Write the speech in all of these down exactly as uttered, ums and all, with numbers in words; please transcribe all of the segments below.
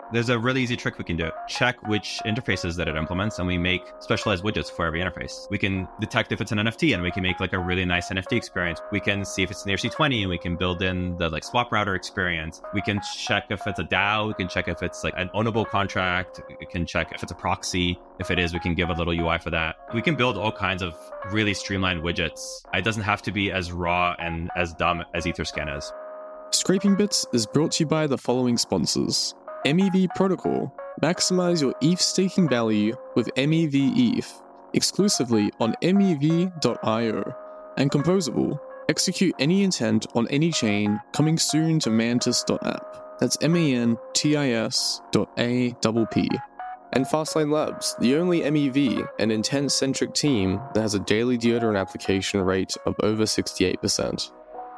There's a really easy trick we can do. Check which interfaces that it implements, and we make specialized widgets for every interface. We can detect if it's an N F T, and we can make like a really nice N F T experience. We can see if it's an E R C twenty, and we can build in the like swap router experience. We can check if it's a DAO. We can check if it's like an ownable contract. We can check if it's a proxy. If it is, we can give a little U I for that. We can build all kinds of really streamlined widgets. It doesn't have to be as raw and as dumb as Etherscan is. Scraping Bits is brought to you by the following sponsors. M E V Protocol. Maximize your E T H staking value with M E V E T H, exclusively on M E V dot io. And Composable. Execute any intent on any chain, coming soon to Mantis dot app. That's M A N T I S dot A P P. And Fastlane Labs, the only M E V and intent-centric team that has a daily deodorant application rate of over sixty-eight percent.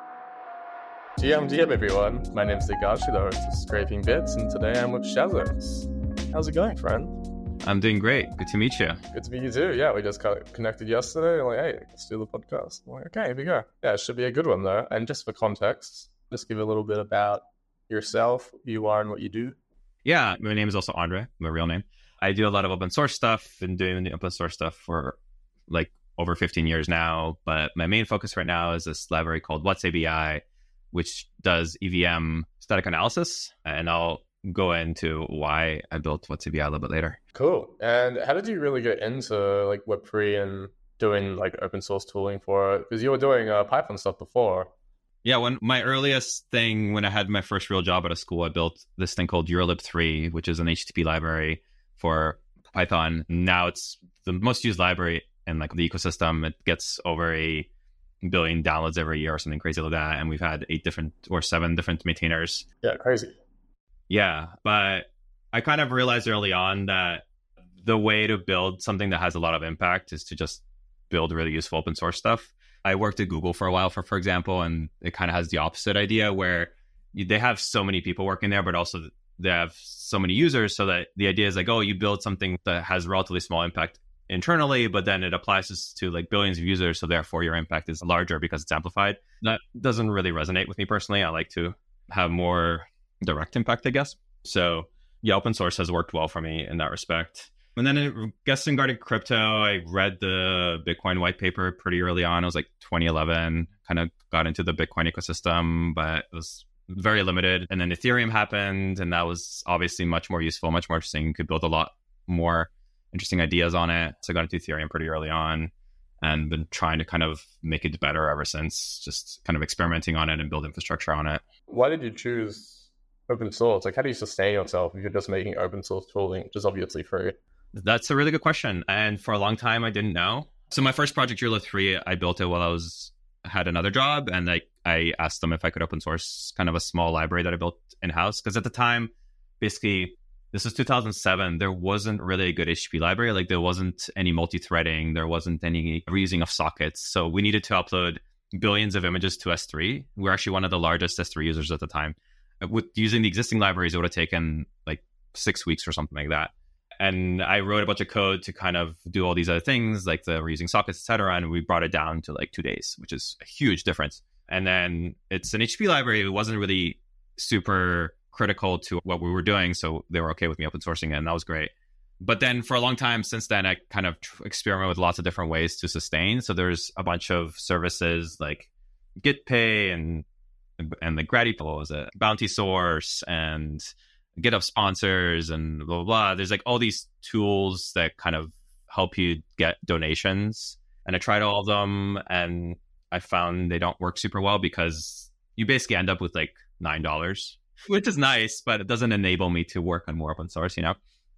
G M G M everyone, my name's Digashi, the host of Scraping Bits, and today I'm with Shazos. How's it going, friend? I'm doing great. Good to meet you. Good to meet you too. Yeah, we just kind of connected yesterday. Like, hey, let's do the podcast. I'm like, okay, here we go. Yeah, it should be a good one though. And just for context, just give a little bit about yourself, who you are, and what you do. Yeah, my name is also Andre, my real name. I do a lot of open source stuff. Been doing the open source stuff for like over fifteen years now. But my main focus right now is this library called WhatsAPI, which does E V M static analysis. And I'll go into why I built WhatsAPI a little bit later. Cool. And how did you really get into like Web three and doing like open source tooling for it? Because you were doing uh, Python stuff before. Yeah, when my earliest thing, when I had my first real job at a school, I built this thing called Urlib three, which is an H T T P library for Python. Now it's the most used library in like the ecosystem. It gets over a billion downloads every year or something crazy like that. And we've had eight different or seven different maintainers. Yeah, crazy. Yeah, but I kind of realized early on that the way to build something that has a lot of impact is to just build really useful open source stuff. I worked at Google for a while, for for example, and it kind of has the opposite idea where you, they have so many people working there, but also they have so many users, so that the idea is like, oh, you build something that has relatively small impact internally, but then it applies to like billions of users, so therefore your impact is larger because it's amplified. That doesn't really resonate with me personally. I like to have more direct impact, I guess. So yeah, open source has worked well for me in that respect. And then I guess regarding crypto, I read the Bitcoin white paper pretty early on. It was like twenty eleven, kind of got into the Bitcoin ecosystem, but it was very limited. And then Ethereum happened, and that was obviously much more useful, much more interesting. Could build a lot more interesting ideas on it. So I got into Ethereum pretty early on and been trying to kind of make it better ever since, just kind of experimenting on it and build infrastructure on it. Why did you choose open source? Like, how do you sustain yourself if you're just making open source tooling, which is obviously free? That's a really good question. And for a long time, I didn't know. So my first project, Urlib three, I built it while I was had another job. And like I asked them if I could open source kind of a small library that I built in-house. Because at the time, basically, this was two thousand seven. There wasn't really a good H T T P library. Like there wasn't any multi-threading. There wasn't any reusing of sockets. So we needed to upload billions of images to S three. We were actually one of the largest S three users at the time. With using the existing libraries, it would have taken like six weeks or something like that. And I wrote a bunch of code to kind of do all these other things, like the reusing sockets, et cetera. And we brought it down to like two days, which is a huge difference. And then it's an H T T P library. It wasn't really super critical to what we were doing. So they were okay with me open sourcing it, and that was great. But then for a long time since then, I kind of experiment with lots of different ways to sustain. So there's a bunch of services like GitPay and and the Grati, what was it? Bounty Source and GitHub sponsors and blah, blah, blah. There's like all these tools that kind of help you get donations. And I tried all of them and I found they don't work super well because you basically end up with like nine dollars, which is nice, but it doesn't enable me to work on more open source, you know?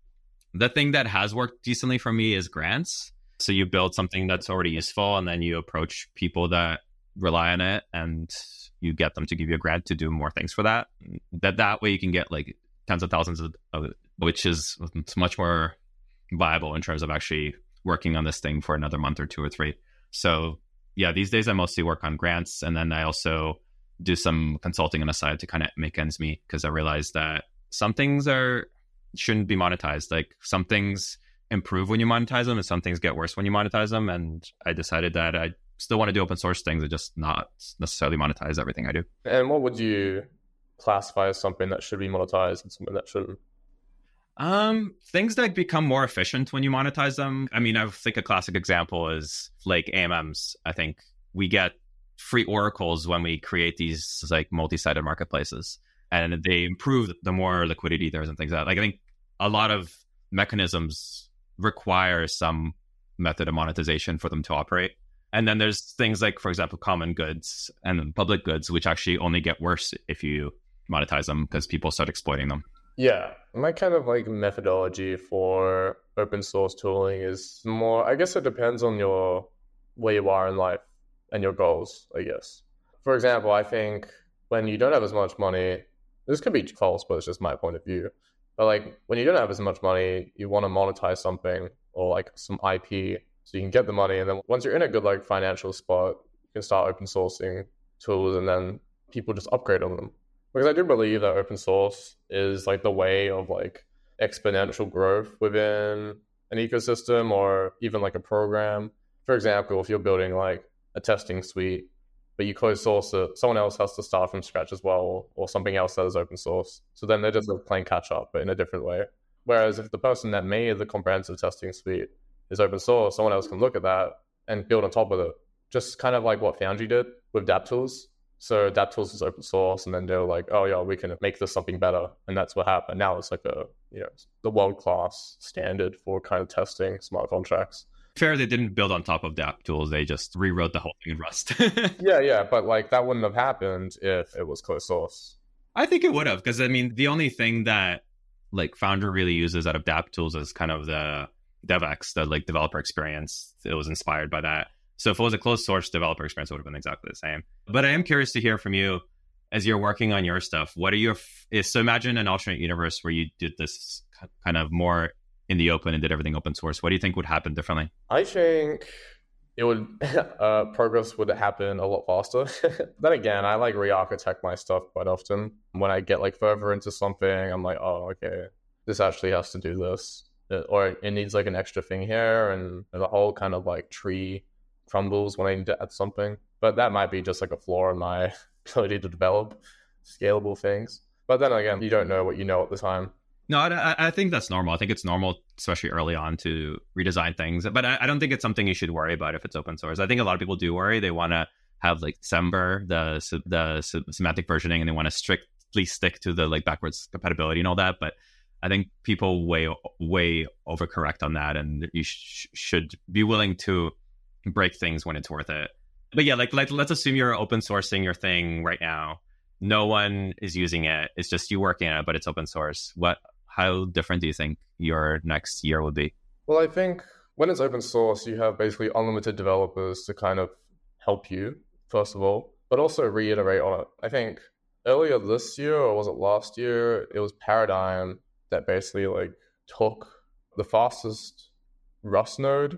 The thing that has worked decently for me is grants. So you build something that's already useful and then you approach people that rely on it and you get them to give you a grant to do more things for that. That that way you can get like tens of thousands of, of it, which is much more viable in terms of actually working on this thing for another month or two or three. So yeah, these days I mostly work on grants, and then I also do some consulting on the side to kind of make ends meet, because I realized that some things are shouldn't be monetized. Like some things improve when you monetize them and some things get worse when you monetize them. And I decided that I still want to do open source things and just not necessarily monetize everything I do. And what would you classify as something that should be monetized and something that shouldn't? Um, things that become more efficient when you monetize them. I mean, I think a classic example is like A M Ms. I think we get free oracles when we create these like multi-sided marketplaces, and they improve the more liquidity there's and things like that. Like I think a lot of mechanisms require some method of monetization for them to operate. And then there's things like, for example, common goods and public goods, which actually only get worse if you monetize them because people start exploiting them. Yeah, my kind of like methodology for open source tooling is more, I guess it depends on your where you are in life and your goals, I guess. For example, I think when you don't have as much money, this could be false, but it's just my point of view. But like when you don't have as much money, you want to monetize something or like some I P so you can get the money. And then once you're in a good like financial spot, you can start open sourcing tools and then people just upgrade on them. Because I do believe that open source is like the way of like exponential growth within an ecosystem or even like a program. For example, if you're building like a testing suite, but you close source it, someone else has to start from scratch as well, or, or something else that is open source. So then they're just like playing catch up, but in a different way. Whereas if the person that made the comprehensive testing suite is open source, someone else can look at that and build on top of it. Just kind of like what Foundry did with DAppTools. So DAppTools is open source, and then they were like, "Oh yeah, we can make this something better," and that's what happened. Now it's like a you know the world class standard for kind of testing smart contracts. Fair, they didn't build on top of DAppTools; they just rewrote the whole thing in Rust. yeah, yeah, but like that wouldn't have happened if it was closed source. I think it would have, because I mean, the only thing that like Foundry really uses out of DAppTools is kind of the DevX, the like developer experience. It was inspired by that. So if it was a closed source developer experience, it would have been exactly the same. But I am curious to hear from you as you're working on your stuff. What are your, so imagine an alternate universe where you did this kind of more in the open and did everything open source. What do you think would happen differently? I think it would, uh, progress would happen a lot faster. Then again, I like re-architect my stuff quite often. When I get like further into something, I'm like, oh, okay, this actually has to do this. Or it needs like an extra thing here, and the whole kind of like tree crumbles when I need to add something. But that might be just like a flaw in my ability to develop scalable things. But then again, you don't know what you know at the time. No, I, I think that's normal. I think it's normal, especially early on, to redesign things. But I, I don't think it's something you should worry about if it's open source. I think a lot of people do worry. They want to have like Semver, the the semantic versioning, and they want to strictly stick to the like backwards compatibility and all that. But I think people way way overcorrect on that, and you sh- should be willing to break things when it's worth it. But yeah, like, like let's assume you're open sourcing your thing right now. No one is using it. It's just you working on it, but it's open source. What? How different do you think your next year would be? Well, I think when it's open source, you have basically unlimited developers to kind of help you, first of all, but also reiterate on it. I think earlier this year, or was it last year, it was Paradigm that basically like took the fastest Rust node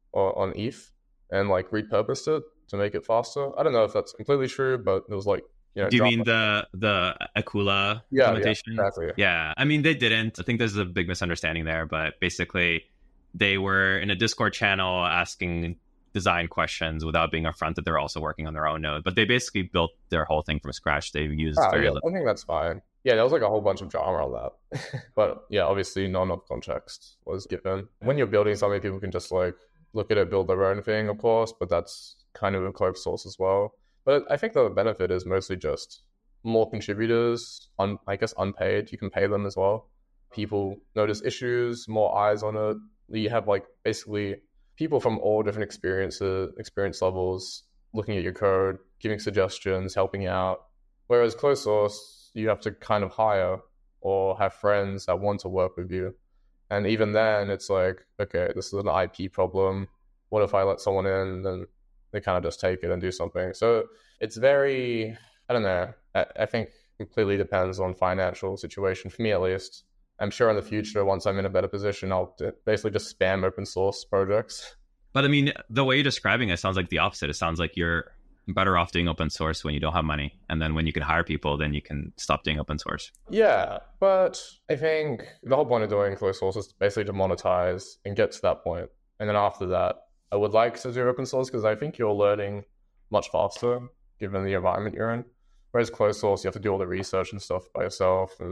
on E T H and like repurposed it to make it faster. I don't know if that's completely true, but it was like, you know. Do you mean the the Akula yeah, implementation? Yeah, exactly. Yeah, I mean they didn't. I think there's a big misunderstanding there, but basically they were in a Discord channel asking design questions without being upfront that they're also working on their own node. But they basically built their whole thing from scratch. They used oh, very yeah, little. I think that's fine. Yeah, there was like a whole bunch of drama on that. But yeah, obviously none of context was given. When you're building something, people can just like look at it, build their own thing, of course, but that's kind of a closed source as well. But I think the benefit is mostly just more contributors, un- I guess unpaid. You can pay them as well. People notice issues, more eyes on it. You have like basically people from all different experiences, experience levels, looking at your code, giving suggestions, helping out. Whereas closed source, you have to kind of hire or have friends that want to work with you. And even then, it's like, okay, this is an I P problem. What if I let someone in, then they kind of just take it and do something? So it's very, I don't know, I, I think completely depends on financial situation, for me at least. I'm sure in the future, once I'm in a better position, I'll basically just spam open source projects. But I mean, the way you're describing it sounds like the opposite. It sounds like you're better off doing open source when you don't have money. And then when you can hire people, then you can stop doing open source. Yeah, but I think the whole point of doing closed source is basically to monetize and get to that point. And then after that, I would like to do open source because I think you're learning much faster given the environment you're in. Whereas closed source, you have to do all the research and stuff by yourself. And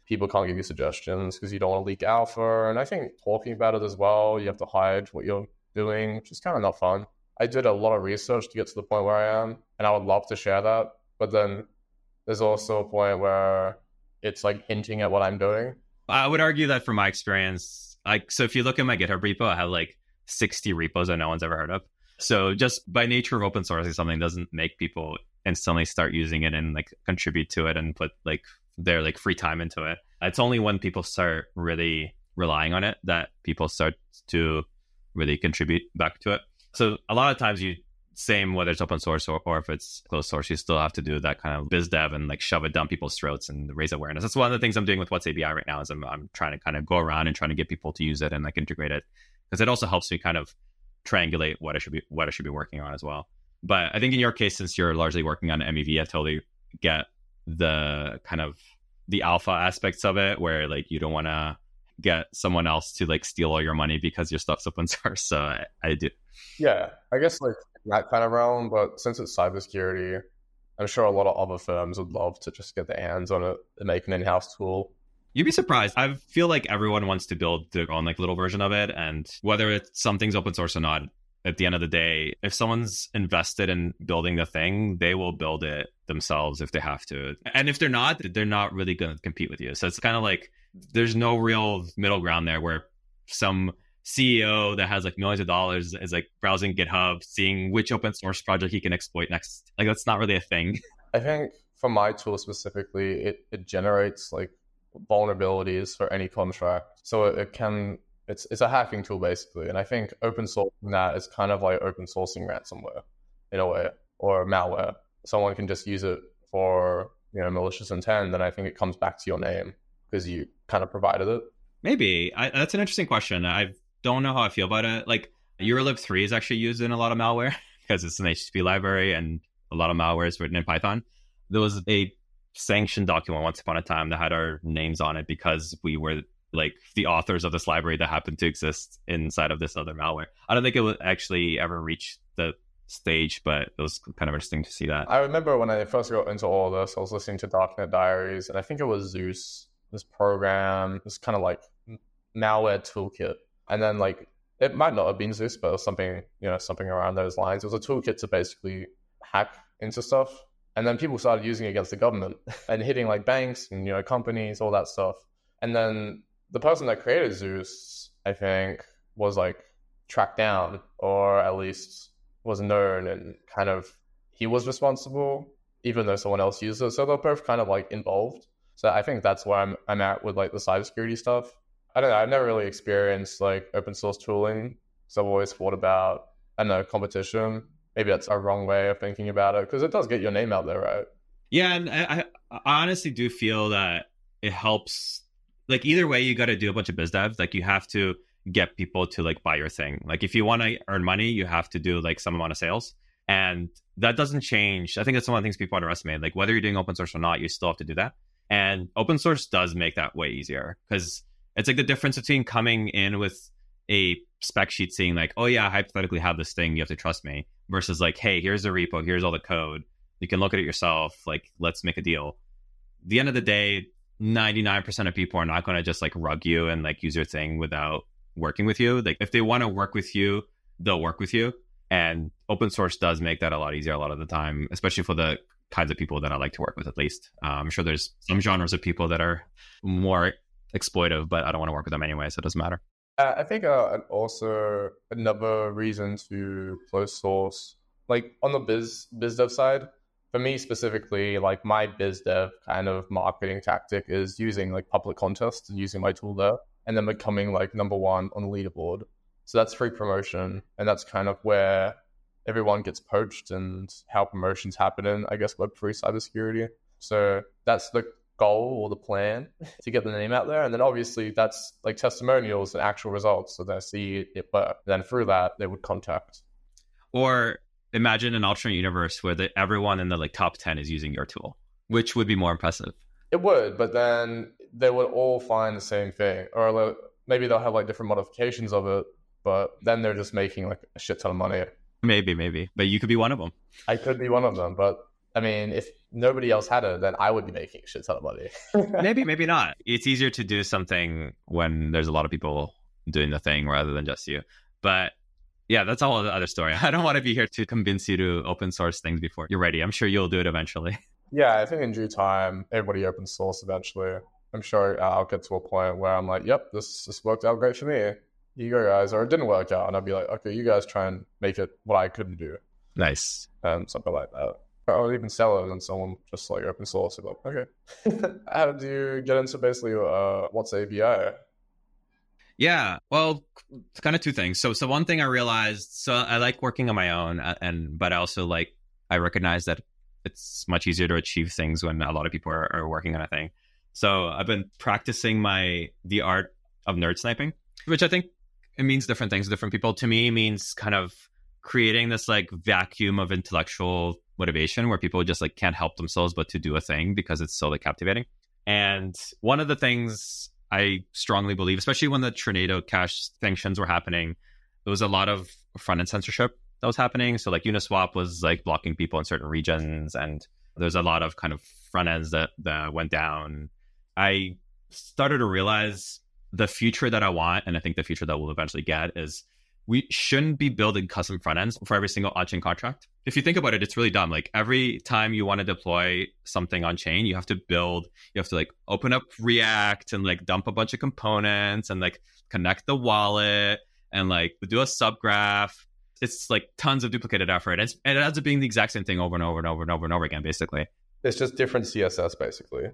people can't give you suggestions because you don't want to leak alpha. And I think talking about it as well, you have to hide what you're doing, which is kind of not fun. I did a lot of research to get to the point where I am, and I would love to share that. But then there's also a point where it's like hinting at what I'm doing. I would argue that from my experience, like, so if you look at my GitHub repo, I have like sixty repos that no one's ever heard of. So just by nature of open sourcing something doesn't make people instantly start using it and like contribute to it and put like their like free time into it. It's only when people start really relying on it that people start to really contribute back to it. So a lot of times you, same whether it's open source or, or if it's closed source, you still have to do that kind of biz dev and like shove it down people's throats and raise awareness. That's one of the things I'm doing with What's A B I right now is I'm, I'm trying to kind of go around and trying to get people to use it and like integrate it, because it also helps me kind of triangulate what I should be what I should be working on as well. But I think in your case, since you're largely working on M E V, I totally get the kind of the alpha aspects of it, where like you don't want to get someone else to like steal all your money because your stuff's open source. So I, I do. Yeah, I guess like that kind of realm, but since it's cybersecurity, I'm sure a lot of other firms would love to just get their hands on it and make an in-house tool. You'd be surprised. I feel like everyone wants to build their own like little version of it, and whether it's something's open source or not, at the end of the day, if someone's invested in building the thing, they will build it themselves if they have to. And if they're not, they're not really going to compete with you. So it's kind of like there's no real middle ground there where some C E O that has like millions of dollars is like browsing GitHub, seeing which open source project he can exploit next. Like that's not really a thing. I think for my tool specifically, it, it generates like vulnerabilities for any contract. So it, it can, it's it's a hacking tool basically. And I think open sourcing that is kind of like open sourcing ransomware in a way, or malware. Someone can just use it for, you know, malicious intent, then I think it comes back to your name because you kind of provided it. Maybe. I, that's an interesting question. I don't know how I feel about it. Like Eurolib three is actually used in a lot of malware because it's an H T T P library and a lot of malware is written in Python. There was a sanctioned document once upon a time that had our names on it because we were like the authors of this library that happened to exist inside of this other malware. I don't think it would actually ever reach the stage, but it was kind of interesting to see that. I remember when I first got into all of this, I was listening to Darknet Diaries, and I think it was Zeus, this program, this kind of like malware toolkit. And then like, it might not have been Zeus, but it was something, you know, something around those lines. It was a toolkit to basically hack into stuff. And then people started using it against the government and hitting like banks and, you know, companies, all that stuff. And then the person that created Zeus, I think, was like tracked down, or at least was known, and kind of he was responsible, even though someone else used it. So they're both kind of like involved. So I think that's where I'm I'm at with like the cybersecurity stuff. I don't know. I've never really experienced like open source tooling. So I've always thought about, I don't know, competition. Maybe that's a wrong way of thinking about it, because it does get your name out there, right? Yeah, and I, I honestly do feel that it helps. Like either way, you got to do a bunch of biz dev. Like you have to get people to like buy your thing. Like if you want to earn money, you have to do like some amount of sales, and that doesn't change. I think that's one of the things people underestimate. Like whether you're doing open source or not, you still have to do that. And open source does make that way easier, because it's like the difference between coming in with a spec sheet saying like, oh yeah, I hypothetically have this thing, you have to trust me, versus like, hey, here's the repo, here's all the code, you can look at it yourself, like let's make a deal. At the end of the day, ninety-nine percent of people are not going to just like rug you and like use your thing without working with you. Like if they want to work with you, they'll work with you. And open source does make that a lot easier a lot of the time, especially for the kinds of people that I like to work with, at least. Uh, I'm sure there's some genres of people that are more exploitive, but I don't want to work with them anyway, so it doesn't matter. Uh, I think uh, also another reason to close source, like on the biz biz dev side, for me specifically, like my biz dev kind of marketing tactic is using like public contests and using my tool there, and then becoming like number one on the leaderboard. So that's free promotion, and that's kind of where everyone gets poached and how promotions happen in, I guess, Web three cybersecurity. So that's the goal or the plan, to get the name out there. And then obviously that's like testimonials and actual results. So they see it work. Then through that, they would contact. Or imagine an alternate universe where the, everyone in the like top ten is using your tool, which would be more impressive. It would, but then they would all find the same thing. Or like, maybe they'll have like different modifications of it, but then they're just making like a shit ton of money. Maybe, maybe. But you could be one of them. I could be one of them, but I mean, if nobody else had it, then I would be making a shit ton of money. maybe, maybe not. It's easier to do something when there's a lot of people doing the thing rather than just you. But yeah, that's a whole other story. I don't want to be here to convince you to open source things before you're ready. I'm sure you'll do it eventually. Yeah, I think in due time, everybody open source eventually. I'm sure I'll get to a point where I'm like, yep, this, this worked out great for me. You go, guys. Or it didn't work out. And I'll be like, okay, you guys try and make it what I couldn't do. Nice. And something like that. Or even sell it and someone just like open source it. Like, okay. How do you get into basically uh, what's A B I? Yeah, well, it's kind of two things. So, so one thing I realized, so I like working on my own, and but I also like I recognize that it's much easier to achieve things when a lot of people are, are working on a thing. So I've been practicing my the art of nerd sniping, which I think it means different things to different people. To me, it means kind of creating this like vacuum of intellectual motivation where people just like can't help themselves but to do a thing because it's so like captivating. And one of the things I strongly believe, especially when the Tornado Cash sanctions were happening, there was a lot of front-end censorship that was happening. So like Uniswap was like blocking people in certain regions, and there's a lot of kind of front ends that, that went down. I started to realize the future that I want, and I think the future that we'll eventually get, is we shouldn't be building custom front ends for every single on-chain contract. If you think about it, it's really dumb. Like every time you want to deploy something on chain, you have to build, you have to like open up React and like dump a bunch of components and like connect the wallet and like do a subgraph. It's like tons of duplicated effort. And, it's, and it ends up being the exact same thing over and over and over and over and over again, basically. It's just different C S S, basically.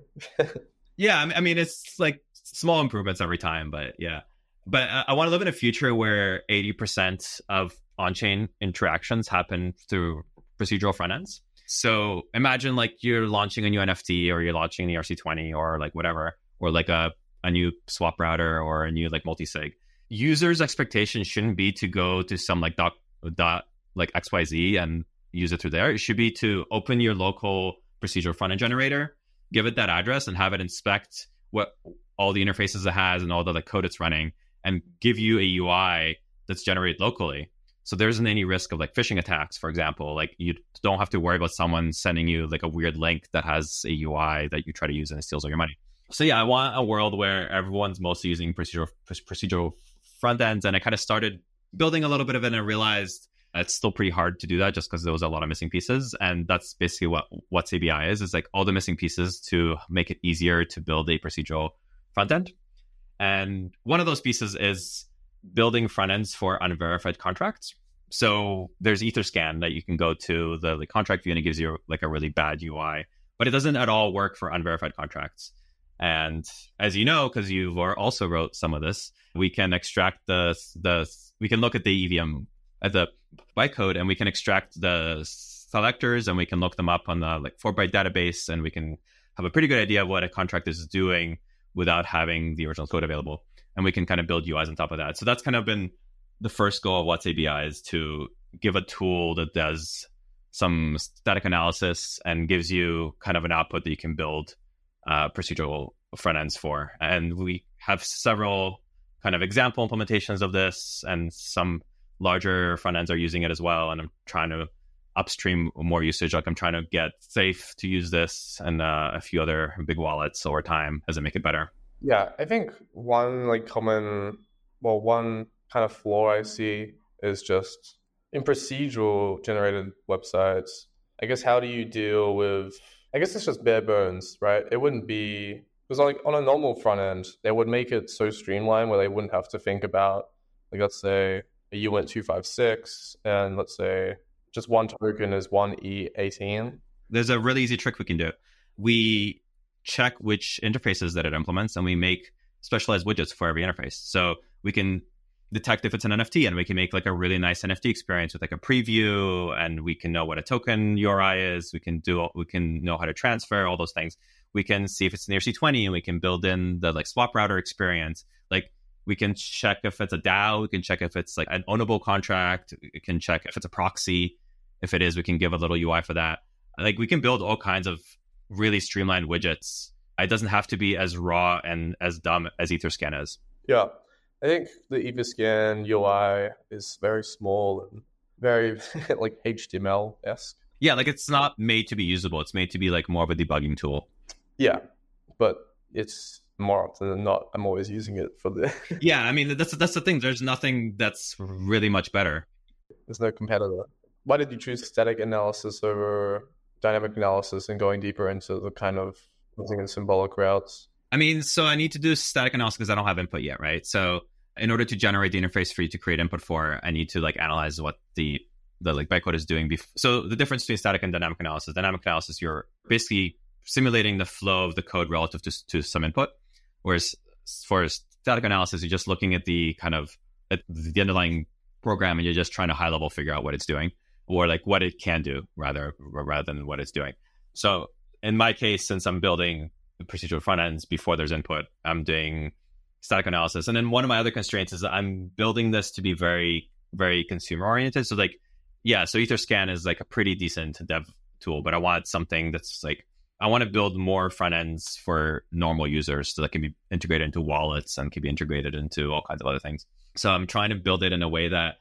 Yeah, I mean, it's like small improvements every time, but yeah. But I want to live in a future where eighty percent of on-chain interactions happen through procedural front ends. So imagine like you're launching a new N F T, or you're launching an E R C twenty, or like whatever, or like a, a new swap router, or a new like multi-sig. Users' expectations shouldn't be to go to some like dot, dot like X Y Z and use it through there. It should be to open your local procedural front end generator, give it that address, and have it inspect what all the interfaces it has and all the like code it's running, and give you a U I that's generated locally. So there isn't any risk of like phishing attacks, for example. Like you don't have to worry about someone sending you like a weird link that has a U I that you try to use and it steals all your money. So yeah, I want a world where everyone's mostly using procedural procedural front ends. And I kind of started building a little bit of it, and I realized it's still pretty hard to do that just because there was a lot of missing pieces. And that's basically what what's A B I is, is like all the missing pieces to make it easier to build a procedural front end. And one of those pieces is building front ends for unverified contracts. So there's Etherscan that you can go to the, the contract view, and it gives you like a really bad U I, but it doesn't at all work for unverified contracts. And as you know, because you've also wrote some of this, we can extract the, the we can look at the E V M, at the bytecode, and we can extract the selectors, and we can look them up on the like four byte database, and we can have a pretty good idea of what a contract is doing without having the original code available. And we can kind of build U Is on top of that. So that's kind of been the first goal of What's A B I, is to give a tool that does some static analysis and gives you kind of an output that you can build uh, procedural front ends for. And we have several kind of example implementations of this, and some larger front ends are using it as well. And I'm trying to upstream more usage. Like I'm trying to get Safe to use this, and uh, a few other big wallets over time as I make it better. Yeah, I think one like common, well, one kind of flaw I see is just in procedural generated websites. I guess how do you deal with, I guess it's just bare bones, right? It wouldn't be, because like on a normal front end, they would make it so streamlined where they wouldn't have to think about, like let's say a U N T two fifty-six, and let's say just one token is one E eighteen. There's a really easy trick we can do. We check which interfaces that it implements, and we make specialized widgets for every interface. So we can detect if it's an N F T, and we can make like a really nice N F T experience with like a preview, and we can know what a token U R I is. We can do, we can know how to transfer all those things. We can see if it's an E R C twenty, and we can build in the like swap router experience. Like we can check if it's a DAO. We can check if it's like an ownable contract. We can check if it's a proxy. If it is, we can give a little U I for that. Like we can build all kinds of really streamlined widgets. It doesn't have to be as raw and as dumb as Etherscan is. Yeah, I think the Etherscan U I is very small and very like H T M L-esque. Yeah, like it's not made to be usable. It's made to be like more of a debugging tool. Yeah, but it's more often than not, I'm always using it for the... Yeah, I mean, that's that's the thing. There's nothing that's really much better. There's no competitor. Why did you choose static analysis over dynamic analysis and going deeper into the kind of using symbolic routes? I mean, so I need to do static analysis because I don't have input yet, right? So in order to generate the interface for you to create input for, I need to like analyze what the the like bytecode is doing. Bef- so the difference between static and dynamic analysis, dynamic analysis, you're basically simulating the flow of the code relative to, to some input. Whereas for static analysis, you're just looking at the kind of at the underlying program and you're just trying to high level figure out what it's doing or like what it can do rather rather than what it's doing. So in my case, since I'm building the procedural front ends before there's input, I'm doing static analysis. And then one of my other constraints is that I'm building this to be very, very consumer oriented. So like, yeah, so Etherscan is like a pretty decent dev tool, but I want something that's like, I want to build more front ends for normal users so that can be integrated into wallets and can be integrated into all kinds of other things. So I'm trying to build it in a way that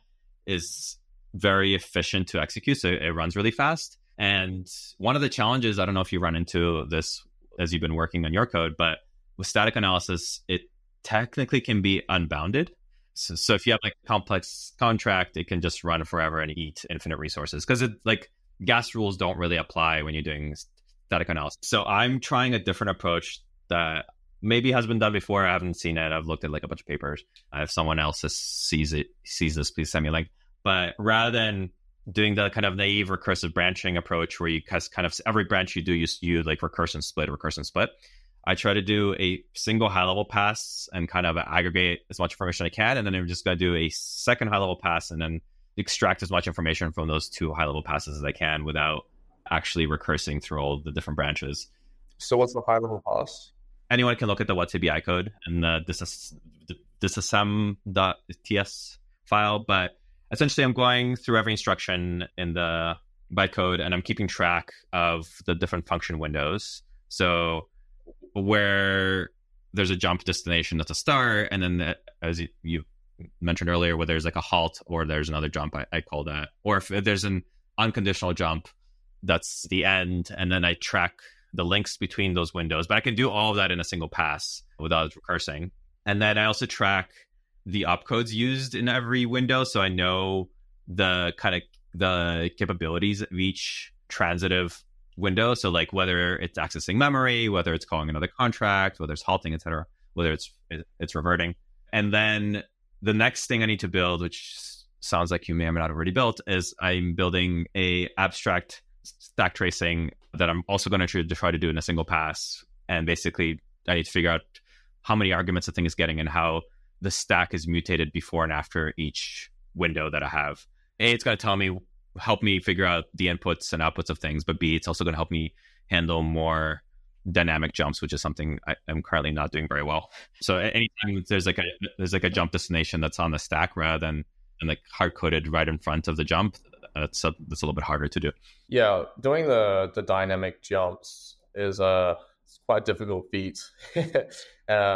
is very efficient to execute. So it runs really fast. And one of the challenges, I don't know if you run into this as you've been working on your code, but with static analysis, it technically can be unbounded. So, so if you have like a complex contract, it can just run forever and eat infinite resources because it like gas rules don't really apply when you're doing static analysis. So I'm trying a different approach that maybe has been done before. I haven't seen it. I've looked at like a bunch of papers. Uh, if someone else has, sees it, sees this, please send me a link. But rather than doing the kind of naive recursive branching approach where you kind of every branch you do, you, you like recursion split, recursion split. I try to do a single high-level pass and kind of aggregate as much information I can, and then I'm just going to do a second high-level pass and then extract as much information from those two high-level passes as I can without actually recursing through all the different branches. So what's the high-level pass? Anyone can look at the what's A B I code and the disassem.ts file, but essentially I'm going through every instruction in the bytecode and I'm keeping track of the different function windows. So where there's a jump destination that's a start, and then the, as you, you mentioned earlier, where there's like a halt or there's another jump, I, I call that. Or if there's an unconditional jump, that's the end, and then I track the links between those windows. But I can do all of that in a single pass without recursing. And then I also track the opcodes used in every window, so I know the kind of the capabilities of each transitive window. So like whether it's accessing memory, whether it's calling another contract, whether it's halting, et cetera, whether it's it's reverting. And then the next thing I need to build, which sounds like you may or may not have already built, is I'm building a abstract stack tracing that I'm also going to try to try to do in a single pass. And basically, I need to figure out how many arguments the thing is getting and how the stack is mutated before and after each window that I have. A, it's going to tell me help me figure out the inputs and outputs of things, but B, it's also going to help me handle more dynamic jumps, which is something I, I'm currently not doing very well. So anytime there's like a there's like a jump destination that's on the stack rather than and like hard coded right in front of the jump, that's a, that's a little bit harder to do. Yeah, doing the the dynamic jumps is a it's quite a difficult feat. um,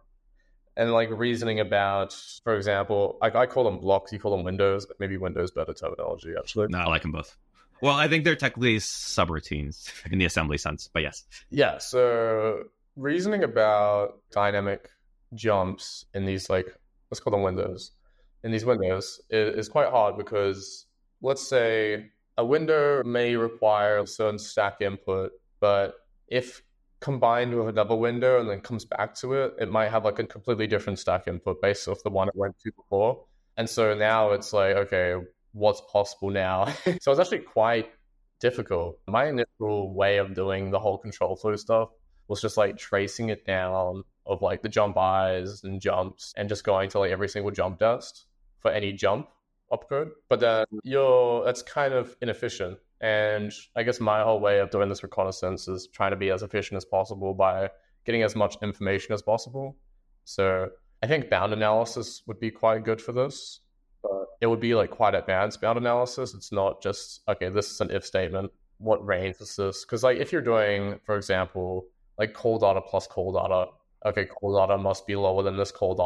And like reasoning about, for example, I, I call them blocks, you call them windows, but maybe windows better terminology, actually. No, I like them both. Well, I think they're technically subroutines in the assembly sense, but yes. Yeah, so reasoning about dynamic jumps in these, like, let's call them windows, in these windows is, is quite hard because let's say a window may require a certain stack input, but if combined with another window and then comes back to it, it might have like a completely different stack input based off the one it went to before. And so now it's like, okay, what's possible now? So it's actually quite difficult. My initial way of doing the whole control flow stuff was just like tracing it down of like the jump eyes and jumps and just going to like every single jump dust for any jump opcode. But then you're that's kind of inefficient. And I guess my whole way of doing this reconnaissance is trying to be as efficient as possible by getting as much information as possible. So I think bound analysis would be quite good for this, but it would be like quite advanced bound analysis. It's not just, okay, this is an if statement. What range is this? Because like if you're doing, for example, like call data plus call data, okay, call data must be lower than this call data.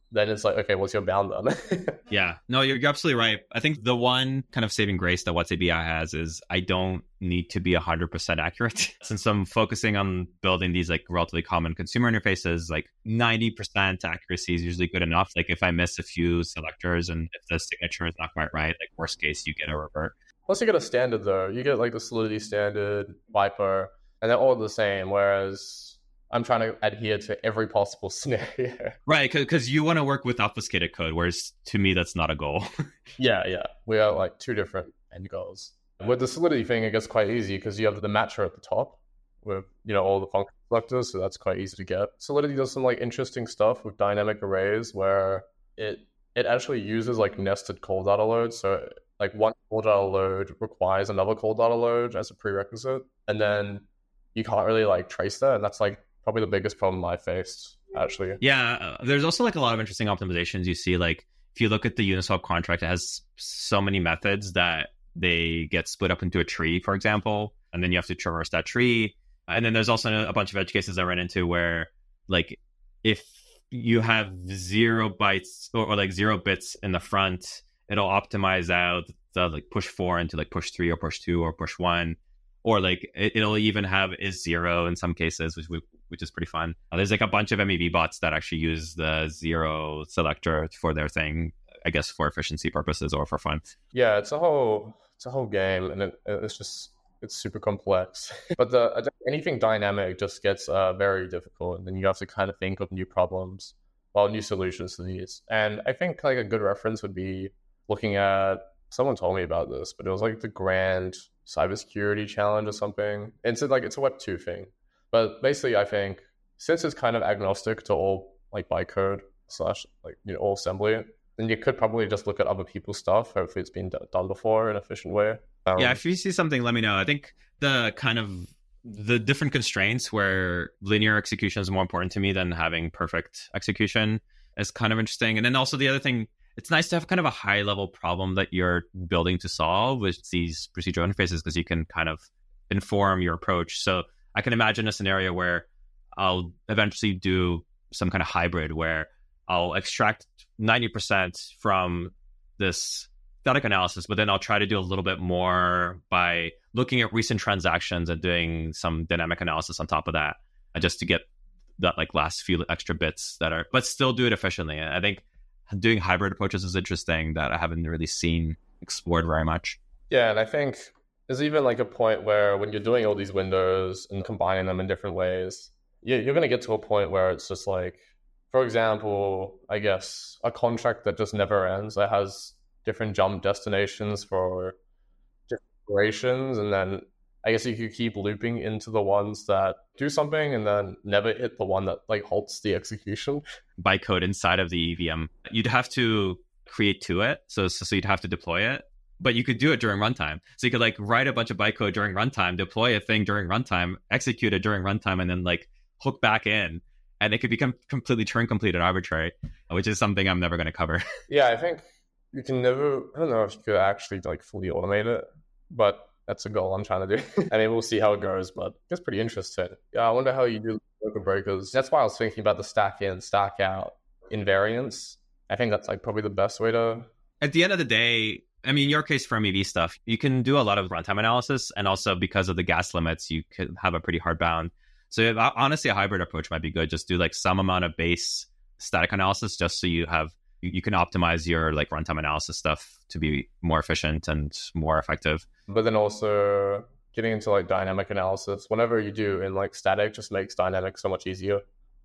then it's like, okay, what's your bound then? Yeah, no, you're, you're absolutely right. I think the one kind of saving grace that WhatsApp has is I don't need to be one hundred percent accurate. Since I'm focusing on building these like relatively common consumer interfaces, like ninety percent accuracy is usually good enough. Like if I miss a few selectors and if the signature is not quite right, like worst case, you get a revert. Plus you get a standard though. You get like the Solidity standard, Viper, and they're all the same. Whereas I'm trying to adhere to every possible scenario. Right, because you want to work with obfuscated code, whereas to me, that's not a goal. yeah, yeah. We are like two different end goals. With the Solidity thing, it gets quite easy because you have the matcher at the top with, you know, all the function selectors, so that's quite easy to get. Solidity does some like interesting stuff with dynamic arrays where it it actually uses like nested call data loads. So like one call data load requires another call data load as a prerequisite, and then you can't really like trace that, and that's like probably the biggest problem I faced, actually. Yeah, uh, there's also like a lot of interesting optimizations you see. Like if you look at the Uniswap contract, it has so many methods that they get split up into a tree, for example, and then you have to traverse that tree. And then there's also a bunch of edge cases I ran into where like if you have zero bytes or, or like zero bits in the front, it'll optimize out the like push four into like push three or push two or push one. Or like it, it'll even have is zero in some cases, which we, which is pretty fun. Uh, there's like a bunch of M E V bots that actually use the zero selector for their thing, I guess for efficiency purposes or for fun. Yeah, it's a whole it's a whole game, and it, it's just it's super complex. But the anything dynamic just gets uh, very difficult, and then you have to kind of think of new problems, well, new solutions to these. And I think like a good reference would be looking at, someone told me about this, but it was like the Grand Cybersecurity Challenge or something. And it's like it's a Web two thing, but basically I think since it's kind of agnostic to all like bytecode slash like you know all assembly, then you could probably just look at other people's stuff. Hopefully it's been d- done before in an efficient way. Um, yeah, if you see something, let me know. I think the kind of the different constraints where linear execution is more important to me than having perfect execution is kind of interesting. And then also the other thing, it's nice to have kind of a high level problem that you're building to solve with these procedural interfaces because you can kind of inform your approach. So I can imagine a scenario where I'll eventually do some kind of hybrid where I'll extract ninety percent from this static analysis, but then I'll try to do a little bit more by looking at recent transactions and doing some dynamic analysis on top of that, just to get that like last few extra bits that are, but still do it efficiently. And I think doing hybrid approaches is interesting that I haven't really seen explored very much. Yeah, and I think there's even like a point where when you're doing all these windows and combining them in different ways, you're going to get to a point where it's just like, for example, I guess a contract that just never ends, that has different jump destinations for different operations, and then I guess you could keep looping into the ones that do something and then never hit the one that like halts the execution. Bytecode inside of the E V M, you'd have to create to it, so, so so you'd have to deploy it, but you could do it during runtime. So you could like write a bunch of bytecode during runtime, deploy a thing during runtime, execute it during runtime, and then like hook back in, and it could become completely turn complete and arbitrary, which is something I'm never going to cover. Yeah, I think you can never, I don't know if you could actually like fully automate it, but that's a goal I'm trying to do. I mean, we'll see how it goes, but it's pretty interesting. Yeah, I wonder how you do circuit breakers. That's why I was thinking about the stack in, stack out invariance. I think that's like probably the best way to... At the end of the day, I mean, in your case for M E V stuff, you can do a lot of runtime analysis, and also because of the gas limits, you could have a pretty hard bound. So if, honestly, a hybrid approach might be good. Just do like some amount of base static analysis, just so you have you, you can optimize your like runtime analysis stuff to be more efficient and more effective. But then also getting into like dynamic analysis, whenever you do in like static, just makes dynamic so much easier.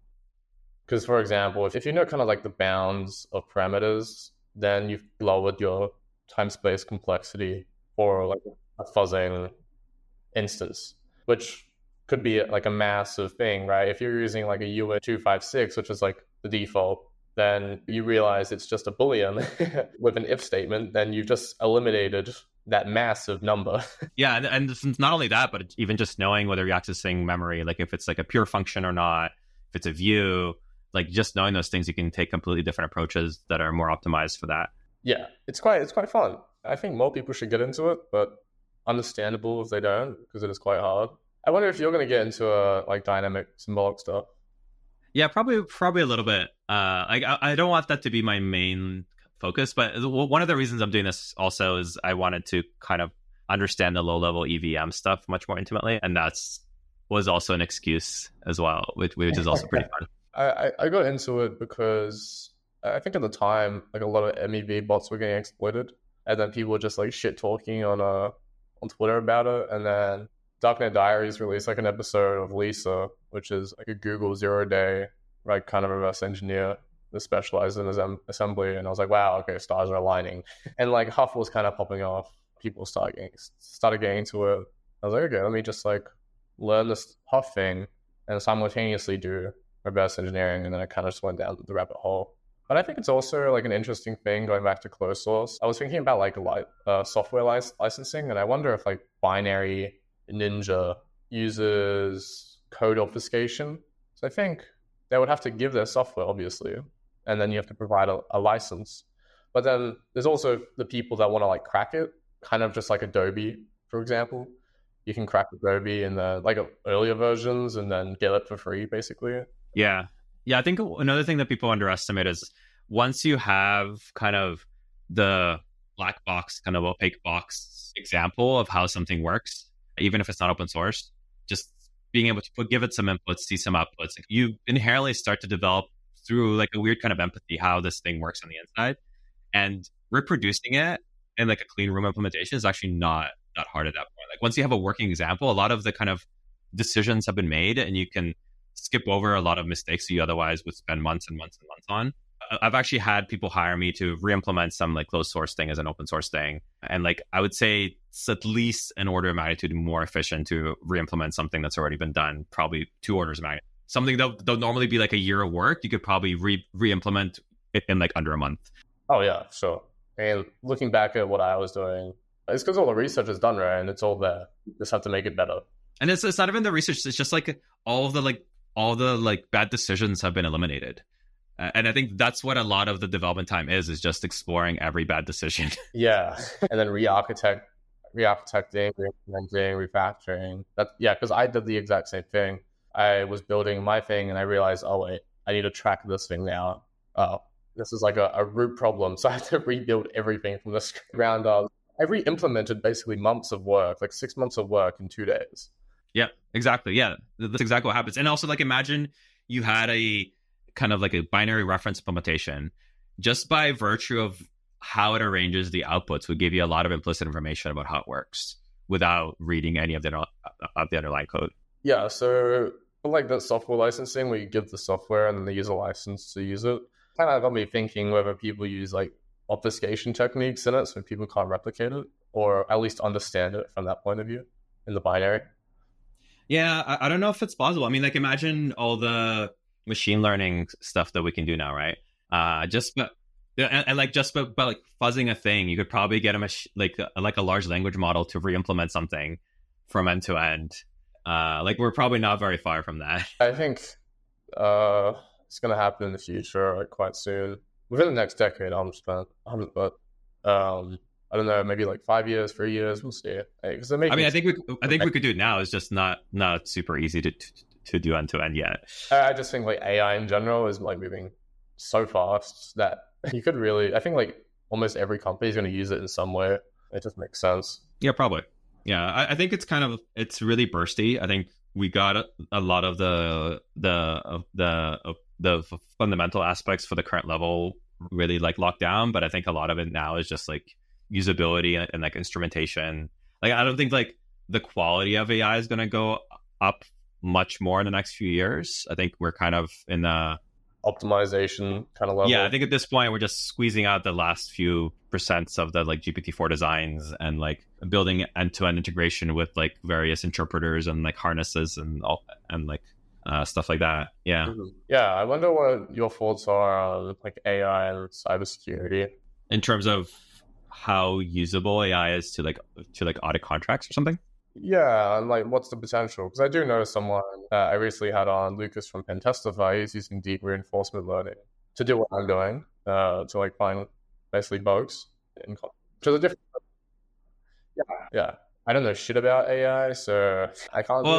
Because for example, if, if you know kind of like the bounds of parameters, then you've lowered your time space complexity for like a fuzzing instance, which could be like a massive thing, right? If you're using like a U A two five six, which is like the default, then you realize it's just a Boolean with an if statement, then you've just eliminated that massive number. Yeah, and, and not only that, but even just knowing whether you're accessing memory, like if it's like a pure function or not, if it's a view, like just knowing those things, you can take completely different approaches that are more optimized for that. Yeah, it's quite it's quite fun. I think more people should get into it, but understandable if they don't, because it is quite hard. I wonder if you're going to get into uh, like dynamic symbolic stuff. Yeah, probably probably a little bit. Uh, like I, I don't want that to be my main focus, but one of the reasons I'm doing this also is I wanted to kind of understand the low level E V M stuff much more intimately, and that's was also an excuse as well, which which is also pretty fun. I, I got into it because I think at the time, like a lot of M E V bots were getting exploited, and then people were just like shit talking on uh on Twitter about it, and then Darknet Diaries released like an episode of Lisa, which is like a Google zero day like kind of reverse engineer that specializes in assem- assembly, and I was like, wow, okay, stars are aligning, and like Huff was kind of popping off. People started getting started getting into it. I was like, okay, let me just like learn this Huff thing and simultaneously do reverse engineering, and then I kind of just went down the rabbit hole. But I think it's also like an interesting thing going back to closed source. I was thinking about like li- uh, software lic- licensing, and I wonder if like Binary Ninja uses code obfuscation. So I think they would have to give their software, obviously, and then you have to provide a, a license. But then there's also the people that want to like crack it, kind of just like Adobe, for example. You can crack Adobe in the like earlier versions and then get it for free, basically. Yeah. Yeah, I think another thing that people underestimate is once you have kind of the black box, kind of opaque box example of how something works, even if it's not open source, just being able to put, give it some inputs, see some outputs, you inherently start to develop through like a weird kind of empathy how this thing works on the inside. And reproducing it in like a clean room implementation is actually not that hard at that point. Like once you have a working example, a lot of the kind of decisions have been made and you can skip over a lot of mistakes you otherwise would spend months and months and months on. I've actually had people hire me to re-implement some like closed source thing as an open source thing. And like, I would say it's at least an order of magnitude more efficient to re-implement something that's already been done, probably two orders of magnitude. Something that would normally be like a year of work, you could probably re- re-implement it in like under a month. Oh yeah, sure. And looking back at what I was doing, it's because all the research is done, right? And it's all there. You just have to make it better. And it's, it's not even the research. It's just like all of the like, all the like bad decisions have been eliminated. Uh, and I think that's what a lot of the development time is, is just exploring every bad decision. Yeah. And then re-architect, re-architecting, re-implementing, refactoring. That, yeah, because I did the exact same thing. I was building my thing and I realized, oh, wait, I need to track this thing now. Oh, this is like a, a root problem. So I had to rebuild everything from the ground up. I re-implemented basically months of work, like six months of work in two days. Yeah, exactly. Yeah, that's exactly what happens. And also, like, imagine you had a kind of like a binary reference implementation. Just by virtue of how it arranges the outputs would give you a lot of implicit information about how it works without reading any of the of the underlying code. Yeah, so like that software licensing where you give the software and then they use a license to use it, kind of got me thinking whether people use like obfuscation techniques in it so people can't replicate it or at least understand it from that point of view in the binary. Yeah, I, I don't know if it's possible. I mean, like, imagine all the machine learning stuff that we can do now, right? Uh, just but and, and like just by, by like fuzzing a thing, you could probably get a mach- like a, like a large language model to re-implement something from end to end. Uh, like we're probably not very far from that. I think uh, it's gonna happen in the future, like quite soon, within the next decade. I'm spent, I'm, but um, I don't know, maybe like five years, three years, we'll see. Because I mean, I think we, I think we could do it now. It's just not not super easy to to, to do end to end yet. I just think like A I in general is like moving so fast that you could really, I think like almost every company is going to use it in some way. It just makes sense. Yeah, probably. Yeah, I, I think it's kind of, it's really bursty. I think we got a, a lot of the the uh, the uh, the fundamental aspects for the current level really like locked down, but I think a lot of it now is just like usability and, and like instrumentation. Like I don't think like the quality of A I is going to go up much more in the next few years. I think we're kind of in the optimization kind of level. Yeah, I think at this point we're just squeezing out the last few percents of the like G P T four designs and like building end-to-end integration with like various interpreters and like harnesses and all and like uh, stuff like that. Yeah. Mm-hmm. Yeah, I wonder what your thoughts are on like A I and cybersecurity in terms of how usable A I is to like to like audit contracts or something. Yeah, and like what's the potential? Because I do know someone that I recently had on, Lucas from Pentestify. He's using deep reinforcement learning to do what I'm doing, uh, to like find basically bugs. In, which is a different. Yeah, yeah. I don't know shit about A I, so I can't. Well,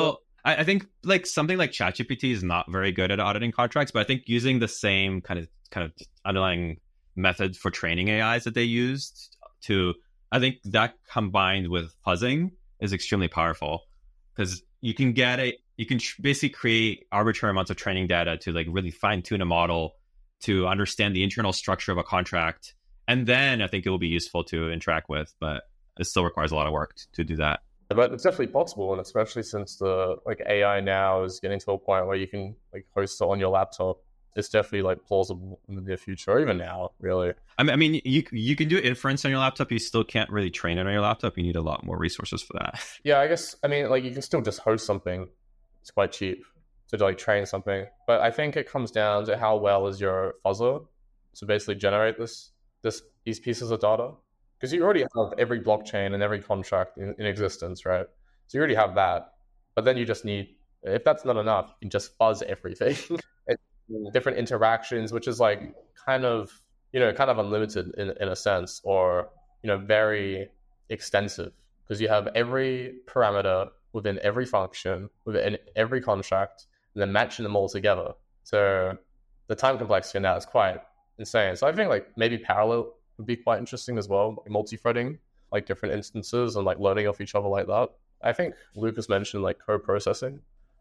I, I think like something like ChatGPT is not very good at auditing contracts, but I think using the same kind of kind of underlying methods for training A Is that they used to, I think that combined with fuzzing is extremely powerful, because you can get a you can tr- basically create arbitrary amounts of training data to like really fine tune a model to understand the internal structure of a contract, and then I think it will be useful to interact with, but it still requires a lot of work to do that. But it's definitely possible, and especially since the like A I now is getting to a point where you can like host it on your laptop, it's definitely like plausible in the near future, or even now, really. I mean, I mean, you you can do inference on your laptop. You still can't really train it on your laptop. You need a lot more resources for that. Yeah, I guess. I mean, like you can still just host something. It's quite cheap to like train something, but I think it comes down to how well is your fuzzer to basically generate this this these pieces of data. Because you already have every blockchain and every contract in, in existence, right? So you already have that. But then you just need, if that's not enough, you can just fuzz everything. Different interactions, which is like kind of, you know, kind of unlimited in, in a sense, or, you know, very extensive. Because you have every parameter within every function, within every contract, and then matching them all together. So the time complexity in that is quite insane. So I think like maybe parallel would be quite interesting as well, like multi-threading, like different instances and like learning off each other like that. I think Lucas mentioned like co-processing.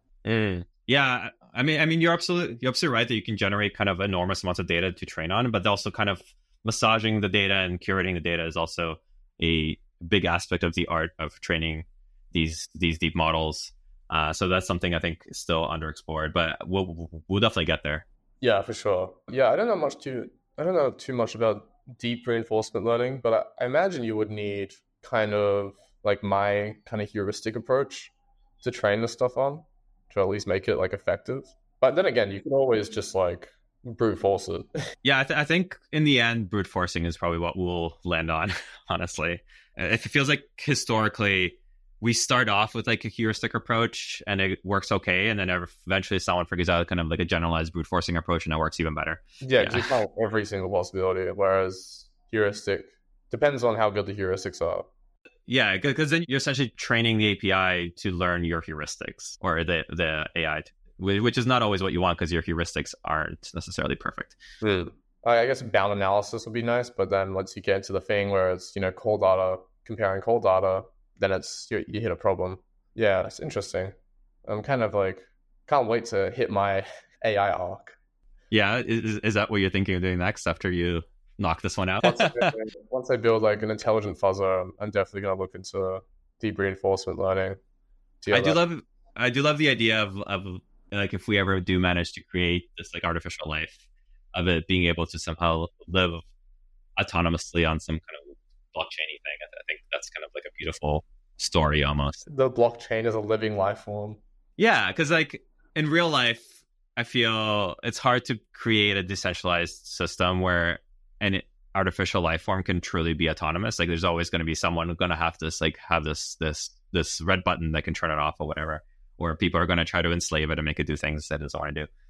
Mm. Yeah, I mean, I mean, you're absolutely you're absolutely right that you can generate kind of enormous amounts of data to train on, but also kind of massaging the data and curating the data is also a big aspect of the art of training these these deep models. Uh, so that's something I think is still underexplored, but we'll we'll definitely get there. Yeah, for sure. Yeah, I don't know much too. I don't know too much about deep reinforcement learning, but I, I imagine you would need kind of like my kind of heuristic approach to train this stuff on, to at least make it like effective. But then again, you can always just like brute force it. Yeah, I, th- I think in the end, brute forcing is probably what we'll land on, honestly. If it feels like historically we start off with like a heuristic approach and it works okay, and then eventually someone figures out kind of like a generalized brute forcing approach and it works even better. Yeah, because yeah. You count every single possibility, whereas heuristic depends on how good the heuristics are. Yeah, because then you're essentially training the A P I to learn your heuristics, or the the A I, which is not always what you want because your heuristics aren't necessarily perfect. Mm. I guess bound analysis would be nice, but then once you get into the thing where it's, you know, call data comparing call data, then it's you, you hit a problem. Yeah, it's interesting. I'm kind of like can't wait to hit my A I arc. Yeah, is is that what you're thinking of doing next after you knock this one out? once, I, once I build like an intelligent fuzzer, I'm definitely gonna look into deep reinforcement learning. I do that. love I do love the idea of of like if we ever do manage to create this like artificial life, of it being able to somehow live autonomously on some kind of blockchainy thing. I, th- I think that's kind of like a beautiful story almost. The blockchain is a living life form. Yeah, because like in real life, I feel it's hard to create a decentralized system where an artificial life form can truly be autonomous. Like there's always going to be someone who's going to have this like have this this this red button that can turn it off or whatever, or people are going to try to enslave it and make it do things that it doesn't want to do.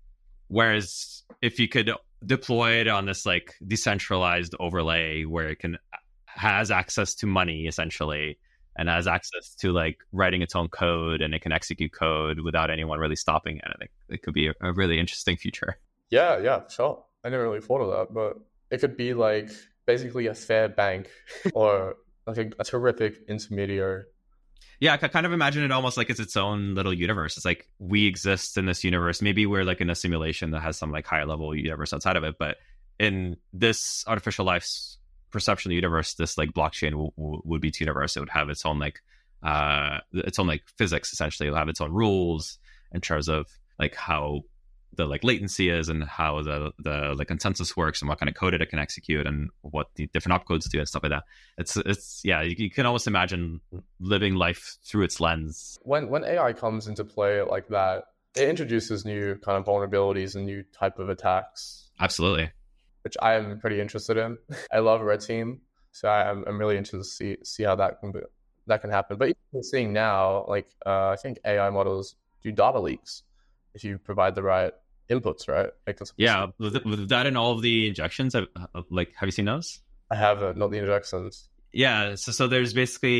Whereas if you could deploy it on this like decentralized overlay where it can has access to money essentially, and has access to like writing its own code, and it can execute code without anyone really stopping it, I think it could be a, a really interesting future. Yeah, yeah, sure. I never really thought of that, but it could be like basically a fair bank or like a, a terrific intermediary. Yeah, I kind of imagine it almost like it's its own little universe. It's like we exist in this universe. Maybe we're like in a simulation that has some like higher level universe outside of it. But in this artificial life's perception of the universe, this like blockchain w- w- would be its universe. It would have its own like uh, its own like physics. Essentially, it'll have its own rules in terms of like how the like latency is and how the the like consensus works and what kind of code it can execute and what the different opcodes do and stuff like that. It's it's yeah, you, you can almost imagine living life through its lens. When when A I comes into play like that, it introduces new kind of vulnerabilities and new type of attacks. Absolutely, which I am pretty interested in. I love Red Team, so I'm I'm really interested to see see how that can be, that can happen. But even seeing now, like uh, I think A I models do data leaks if you provide the right inputs, right? Like yeah, with, with that and all of the injections, like have you seen those? I haven't, not the injections. Yeah, so so there's basically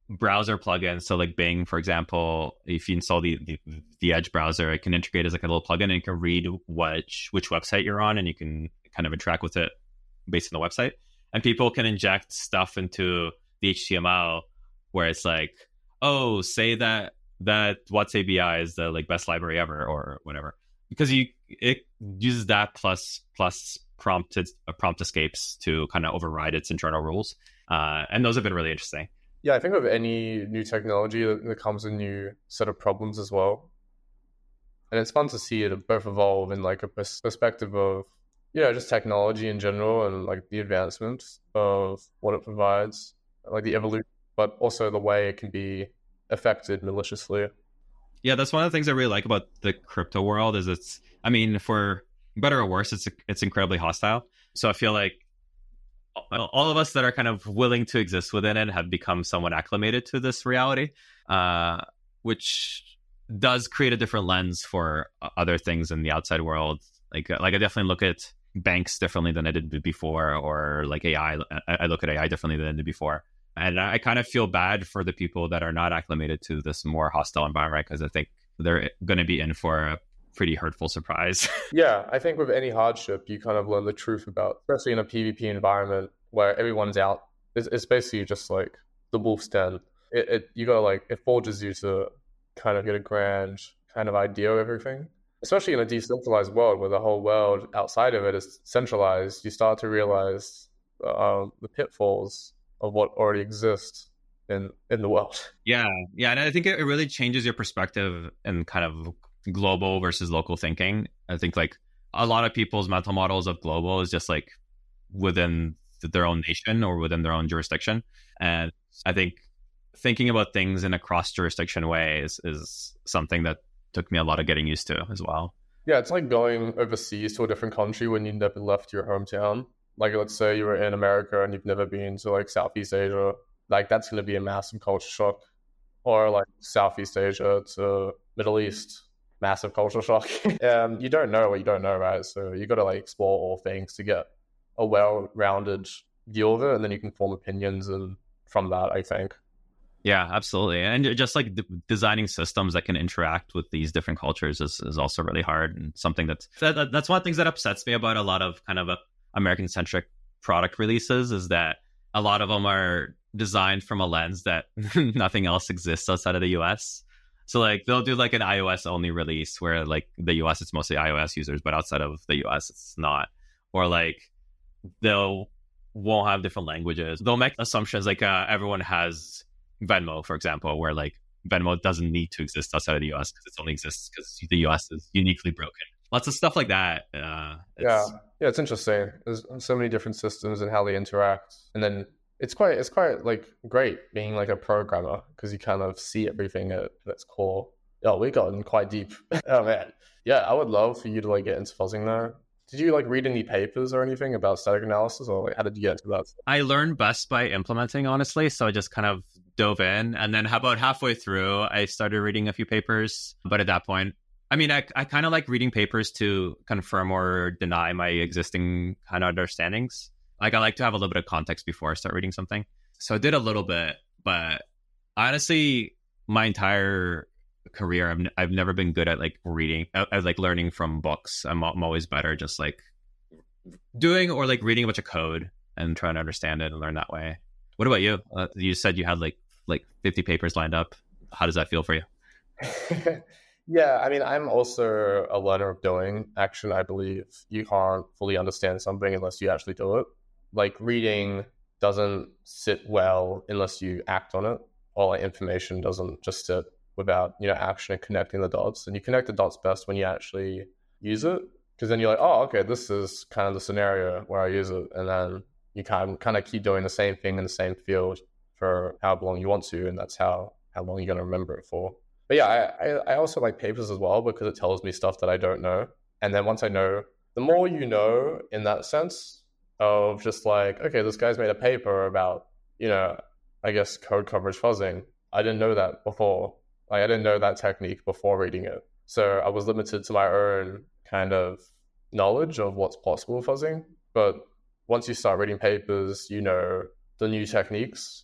browser plugins. So like Bing, for example, if you install the, the the Edge browser, it can integrate as like a little plugin and you can read which which website you're on and you can kind of interact with it based on the website. And people can inject stuff into the H T M L where it's like, oh, say that that What's A B I is the like best library ever or whatever, because you it uses that plus plus prompted uh, prompt escapes to kind of override its internal rules, uh, and those have been really interesting. Yeah, I think with any new technology, there comes a new set of problems as well. And it's fun to see it both evolve in like a pers- perspective of, you know, just technology in general and like the advancement of what it provides, like the evolution, but also the way it can be affected maliciously. Yeah, that's one of the things I really like about the crypto world is it's, I mean, for better or worse, it's it's incredibly hostile. So I feel like all of us that are kind of willing to exist within it have become somewhat acclimated to this reality, uh, which does create a different lens for other things in the outside world. Like, like I definitely look at banks differently than I did before, or like A I. I look at A I differently than I did before. And I kind of feel bad for the people that are not acclimated to this more hostile environment, because I think they're going to be in for a pretty hurtful surprise. Yeah, I think with any hardship, you kind of learn the truth about, especially in a PvP environment where everyone's out. It's, it's basically just like the wolf's den. It, it you gotta like it forces you to kind of get a grand kind of idea of everything. Especially in a decentralized world where the whole world outside of it is centralized, you start to realize uh, the pitfalls of what already exists in in the world. Yeah, yeah, and I think it really changes your perspective and kind of global versus local thinking. I think like a lot of people's mental models of global is just like within their own nation or within their own jurisdiction. And I think thinking about things in a cross jurisdiction way is, is something that took me a lot of getting used to as well. Yeah, it's like going overseas to a different country when you've never left your hometown. Like, let's say you were in America and you've never been to like Southeast Asia. Like, that's going to be a massive culture shock. Or like Southeast Asia to Middle East. Massive culture shock. um, you don't know what you don't know, right? So you got to like explore all things to get a well-rounded view of it, and then you can form opinions and from that, I think. Yeah, absolutely. And just like d- designing systems that can interact with these different cultures is, is also really hard, and something that's that, that's one of the things that upsets me about a lot of kind of American-centric product releases is that a lot of them are designed from a lens that nothing else exists outside of the U S. So like they'll do like an iOS only release where like the U S it's mostly iOS users, but outside of the U S it's not. Or like they'll won't have different languages. They'll make assumptions like uh, everyone has Venmo, for example, where like Venmo doesn't need to exist outside of the U S because it only exists because the U S is uniquely broken. Lots of stuff like that. Uh, it's... Yeah, yeah, it's interesting. There's so many different systems and how they interact, and then. It's quite, it's quite like great being like a programmer because you kind of see everything at its core. Oh, we've gotten quite deep. Oh man, yeah, I would love for you to like get into fuzzing though. Did you like read any papers or anything about static analysis, or like how did you get into that? I learned best by implementing, honestly. So I just kind of dove in, and then about halfway through, I started reading a few papers. But at that point, I mean, I I kind of like reading papers to confirm or deny my existing kind of understandings. Like I like to have a little bit of context before I start reading something. So I did a little bit, but honestly, my entire career, I've, I've never been good at like reading, at like learning from books. I'm, I'm always better just like doing or like reading a bunch of code and trying to understand it and learn that way. What about you? Uh, you said you had like like fifty papers lined up. How does that feel for you? Yeah, I mean, I'm also a learner of doing. Action, I believe you can't fully understand something unless you actually do it. Like reading doesn't sit well unless you act on it, or like information doesn't just sit without, you know, action and connecting the dots. And you connect the dots best when you actually use it, because then you're like, oh, okay, this is kind of the scenario where I use it, and then you kind kind of keep doing the same thing in the same field for however long you want to, and that's how how long you're gonna remember it for. But yeah, I, I I also like papers as well because it tells me stuff that I don't know, and then once I know, the more you know in that sense of just like, okay, this guy's made a paper about, you know, I guess code coverage fuzzing. I didn't know that before. Like I didn't know that technique before reading it. So I was limited to my own kind of knowledge of what's possible with fuzzing. But once you start reading papers, you know the new techniques.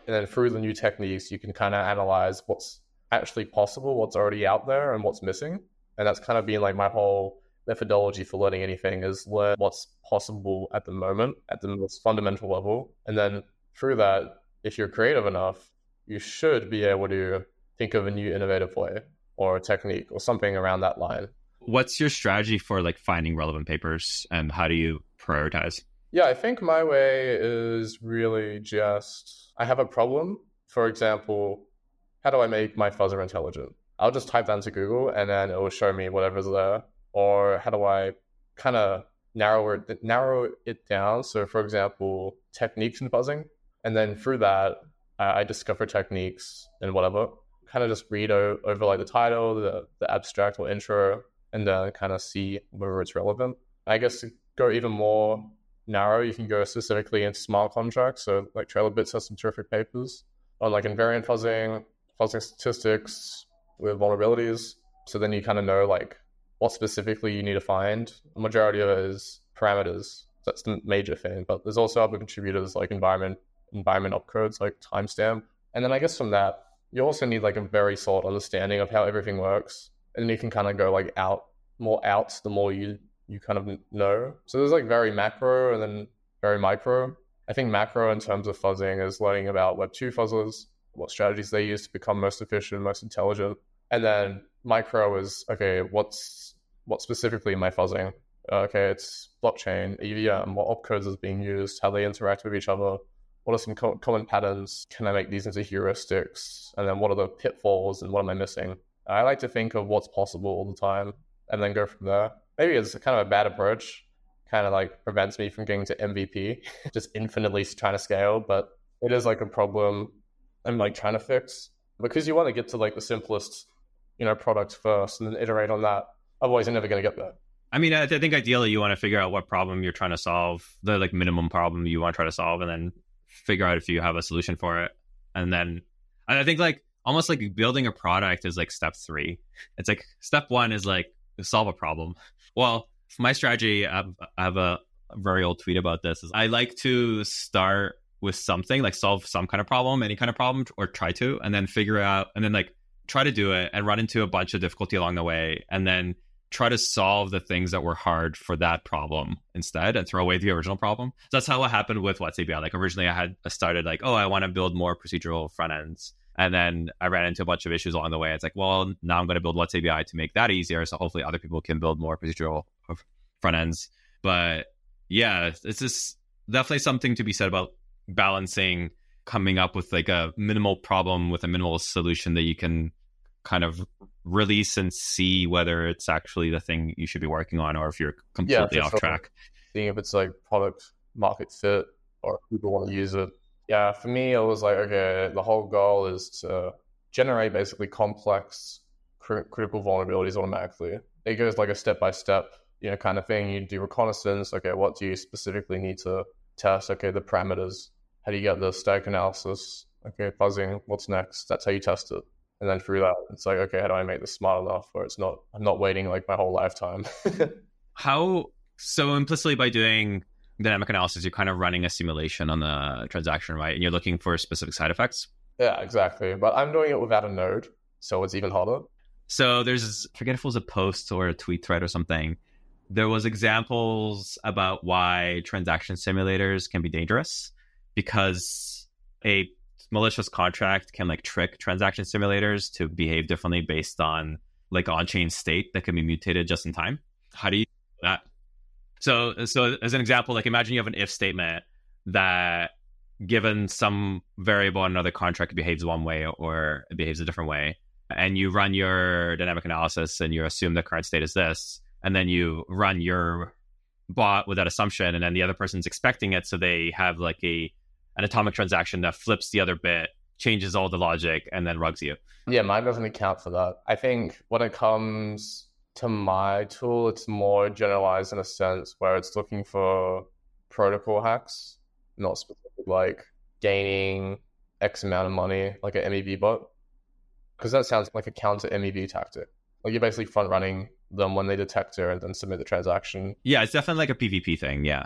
And then through the new techniques, you can kind of analyze what's actually possible, what's already out there, and what's missing. And that's kind of been like my whole methodology for learning anything, is learn what's possible at the moment, at the most fundamental level. And then through that, if you're creative enough, you should be able to think of a new innovative way or a technique or something around that line. What's your strategy for like finding relevant papers, and how do you prioritize? Yeah, I think my way is really just, I have a problem. For example, how do I make my fuzzer intelligent? I'll just type that into Google and then it will show me whatever's there. Or how do I kind of narrow it, narrow it down? So for example, techniques in fuzzing. And then through that, I, I discover techniques and whatever. Kind of just read o- over like the title, the, the abstract or intro, and then kind of see whether it's relevant. I guess to go even more narrow, you can go specifically into smart contracts. So like TrailerBits has some terrific papers on like invariant fuzzing, fuzzing statistics with vulnerabilities. So then you kind of know like what specifically you need to find. The majority of it is parameters. That's the major thing. But there's also other contributors like environment, environment opcodes, like timestamp. And then I guess from that, you also need like a very solid understanding of how everything works. And then you can kind of go like out, more out the more you you kind of know. So there's like very macro and then very micro. I think macro in terms of fuzzing is learning about Web two fuzzers, what strategies they use to become most efficient, most intelligent. And then micro is, okay, what's what specifically am I fuzzing? Okay, it's blockchain, E V M, what opcodes is being used, how they interact with each other. What are some co- common patterns? Can I make these into heuristics? And then what are the pitfalls and what am I missing? I like to think of what's possible all the time and then go from there. Maybe it's kind of a bad approach, kind of like prevents me from getting to M V P, just infinitely trying to scale, but it is like a problem I'm like trying to fix, because you want to get to like the simplest, you know, product first and then iterate on that. Otherwise, you're never going to get there. I mean, I, th- I think ideally you want to figure out what problem you're trying to solve, the like minimum problem you want to try to solve, and then figure out if you have a solution for it. And then I think like almost like building a product is like step three. It's like step one is like solve a problem. Well, for my strategy, I have, I have a very old tweet about this. Is I like to start with something, like solve some kind of problem, any kind of problem, or try to, and then figure out, and then like try to do it and run into a bunch of difficulty along the way, and then try to solve the things that were hard for that problem instead and throw away the original problem. So that's how it happened with What'sAPI. Like originally I had I started like, oh, I want to build more procedural front ends. And then I ran into a bunch of issues along the way. It's like, well, now I'm going to build What'sAPI to make that easier. So hopefully other people can build more procedural front ends. But yeah, it's just definitely something to be said about balancing, coming up with like a minimal problem with a minimal solution that you can kind of release and see whether it's actually the thing you should be working on, or if you're completely yeah, off sure. track. Seeing if it's like product market fit or if people want to use it. Yeah, for me, it was like, okay, the whole goal is to generate basically complex cr- critical vulnerabilities automatically. It goes like a step-by-step, you know, kind of thing. You do reconnaissance. Okay, what do you specifically need to test? Okay, the parameters. How do you get the static analysis? Okay, fuzzing. What's next? That's how you test it. And then through that, it's like, okay, how do I make this smart enough where it's not, I'm not waiting like my whole lifetime. How, so implicitly by doing dynamic analysis, you're kind of running a simulation on the transaction, right? And you're looking for specific side effects. Yeah, exactly. But I'm doing it without a node, so it's even harder. So there's, I forget if it was a post or a tweet thread or something. There was examples about why transaction simulators can be dangerous, because a malicious contract can like trick transaction simulators to behave differently based on like on-chain state that can be mutated just in time. How do you do that? So, so as an example, like imagine you have an if statement that given some variable in another contract, it behaves one way or it behaves a different way. And you run your dynamic analysis and you assume the current state is this. And then you run your bot with that assumption. And then the other person's expecting it. So they have like a an atomic transaction that flips the other bit, changes all the logic, and then rugs you. Yeah, mine doesn't account for that. I think when it comes to my tool, it's more generalized in a sense where it's looking for protocol hacks, not specific like gaining X amount of money, like an M E V bot. Because that sounds like a counter M E V tactic. Like you're basically front running them when they detect it and then submit the transaction. Yeah, it's definitely like a P V P thing, yeah.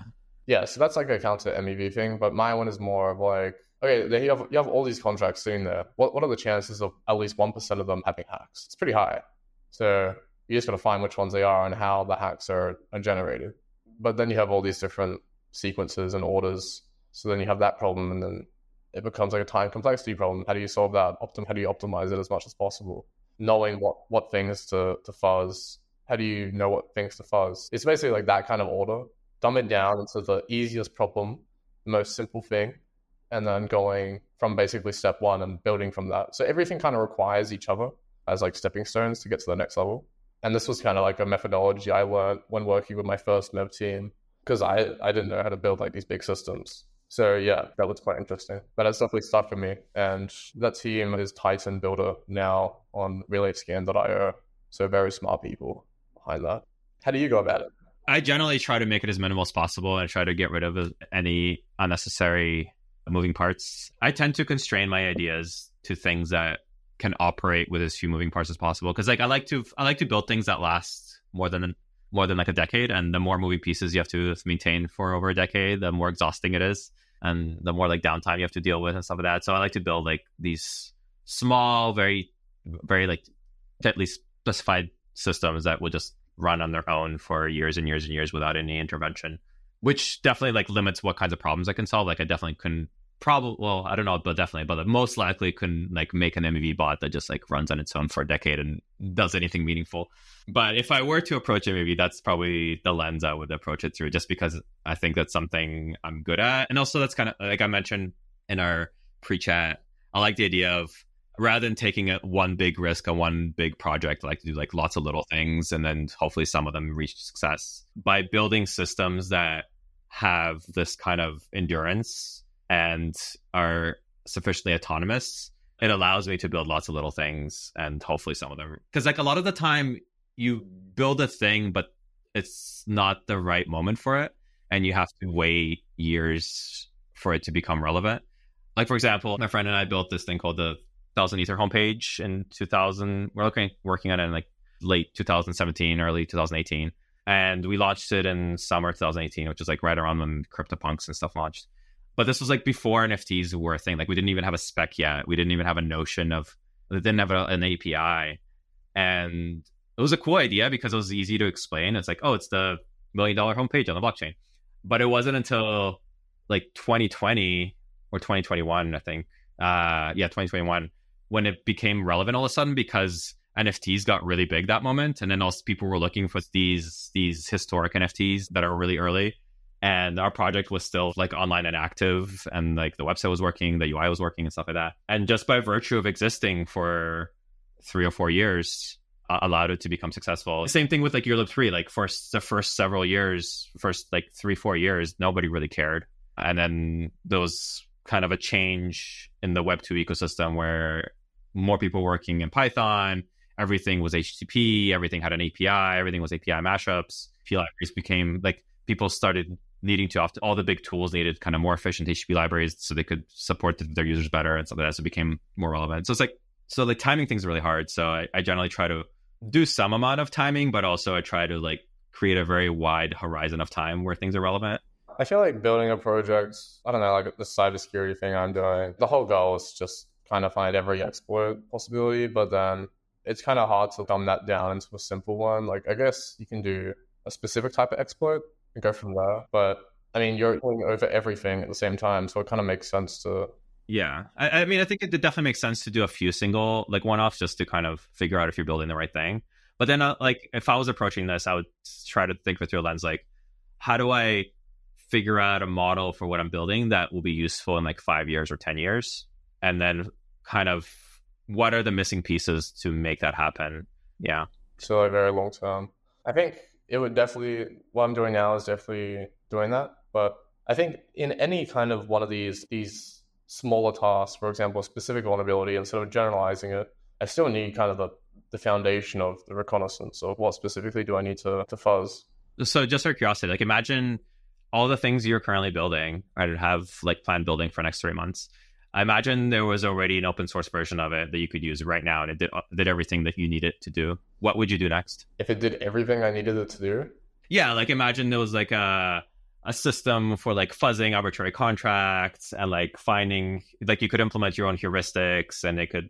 Yeah, so that's like a counter M E V thing, but my one is more of like, okay, they have, you have all these contracts sitting there. What what are the chances of at least one percent of them having hacks? It's pretty high. So you just got to find which ones they are and how the hacks are, are generated. But then you have all these different sequences and orders. So then you have that problem, and then it becomes like a time complexity problem. How do you solve that? Optim- how do you optimize it as much as possible? Knowing what, what things to, to fuzz. How do you know what things to fuzz? It's basically like that kind of order. Dumb it down into the easiest problem, the most simple thing, and then going from basically step one and building from that. So everything kind of requires each other as like stepping stones to get to the next level. And this was kind of like a methodology I learned when working with my first Mev team, because I, I didn't know how to build like these big systems. So yeah, that was quite interesting. But that's definitely stuck for me. And that team is Titan Builder now on relate scan dot io. So very smart people behind that. How do you go about it? I generally try to make it as minimal as possible and try to get rid of any unnecessary moving parts. I tend to constrain my ideas to things that can operate with as few moving parts as possible. Because like I like to I like to build things that last more than more than like a decade. And the more moving pieces you have to maintain for over a decade, the more exhausting it is. And the more like downtime you have to deal with and stuff like that. So I like to build like these small, very, very like at least specified systems that will just run on their own for years and years and years without any intervention, which definitely like limits what kinds of problems I can solve. Like I definitely couldn't probably, well, I don't know, but definitely, but most likely couldn't like make an M E V bot that just like runs on its own for a decade and does anything meaningful. But if I were to approach it, maybe that's probably the lens I would approach it through, just because I think that's something I'm good at. And also that's kind of like I mentioned in our pre-chat, I like the idea of rather than taking a, one big risk on one big project, I like to do like lots of little things and then hopefully some of them reach success. By building systems that have this kind of endurance and are sufficiently autonomous, it allows me to build lots of little things and hopefully some of them. Because like a lot of the time you build a thing, but it's not the right moment for it. And you have to wait years for it to become relevant. Like, for example, my friend and I built this thing called the Thousand Ether homepage in two thousand. We're looking, working on it in like late two thousand seventeen, early two thousand eighteen. And we launched it in summer two thousand eighteen, which is like right around when CryptoPunks and stuff launched. But this was like before N F Ts were a thing. Like we didn't even have a spec yet. We didn't even have a notion of, we didn't have a, an A P I. And it was a cool idea because it was easy to explain. It's like, oh, it's the million dollar homepage on the blockchain. But it wasn't until like twenty twenty or twenty twenty-one, I think. Uh, yeah, twenty twenty-one, when it became relevant all of a sudden because N F Ts got really big that moment. And then also people were looking for these, these historic N F Ts that are really early. And our project was still like online and active, and like the website was working, the U I was working and stuff like that. And just by virtue of existing for three or four years, uh, allowed it to become successful. Same thing with like Yearlib three, like for the first several years, first like three, four years, nobody really cared. And then there was kind of a change in the Web two ecosystem where more people working in Python, everything was H T T P, everything had an A P I, everything was A P I mashups. P libraries became like, people started needing to, often, all the big tools needed kind of more efficient H T T P libraries so they could support their users better and stuff like that. So it became more relevant. So it's like, so like timing things are really hard. So I, I generally try to do some amount of timing, but also I try to like create a very wide horizon of time where things are relevant. I feel like building a project, I don't know, like the cybersecurity thing I'm doing, the whole goal is just kind of find every exploit possibility, but then it's kind of hard to dumb that down into a simple one. Like, I guess you can do a specific type of exploit and go from there. But I mean, you're going over everything at the same time, so it kind of makes sense to... Yeah, I, I mean, I think it definitely makes sense to do a few single, like one-offs just to kind of figure out if you're building the right thing. But then, uh, like, if I was approaching this, I would try to think through a lens, like, how do I figure out a model for what I'm building that will be useful in like five years or ten years? And then kind of what are the missing pieces to make that happen? Yeah. So like very long term. I think it would definitely, what I'm doing now is definitely doing that. But I think in any kind of one of these, these smaller tasks, for example, a specific vulnerability, instead of generalizing it, I still need kind of the, the foundation of the reconnaissance of what specifically do I need to, to fuzz. So just for curiosity, like imagine all the things you're currently building, right, have like planned building for the next three months. I imagine there was already an open source version of it that you could use right now and it did, did everything that you needed to do. What would you do next? If it did everything I needed it to do? Yeah, like imagine there was like a, a system for like fuzzing arbitrary contracts and like finding, like you could implement your own heuristics and it could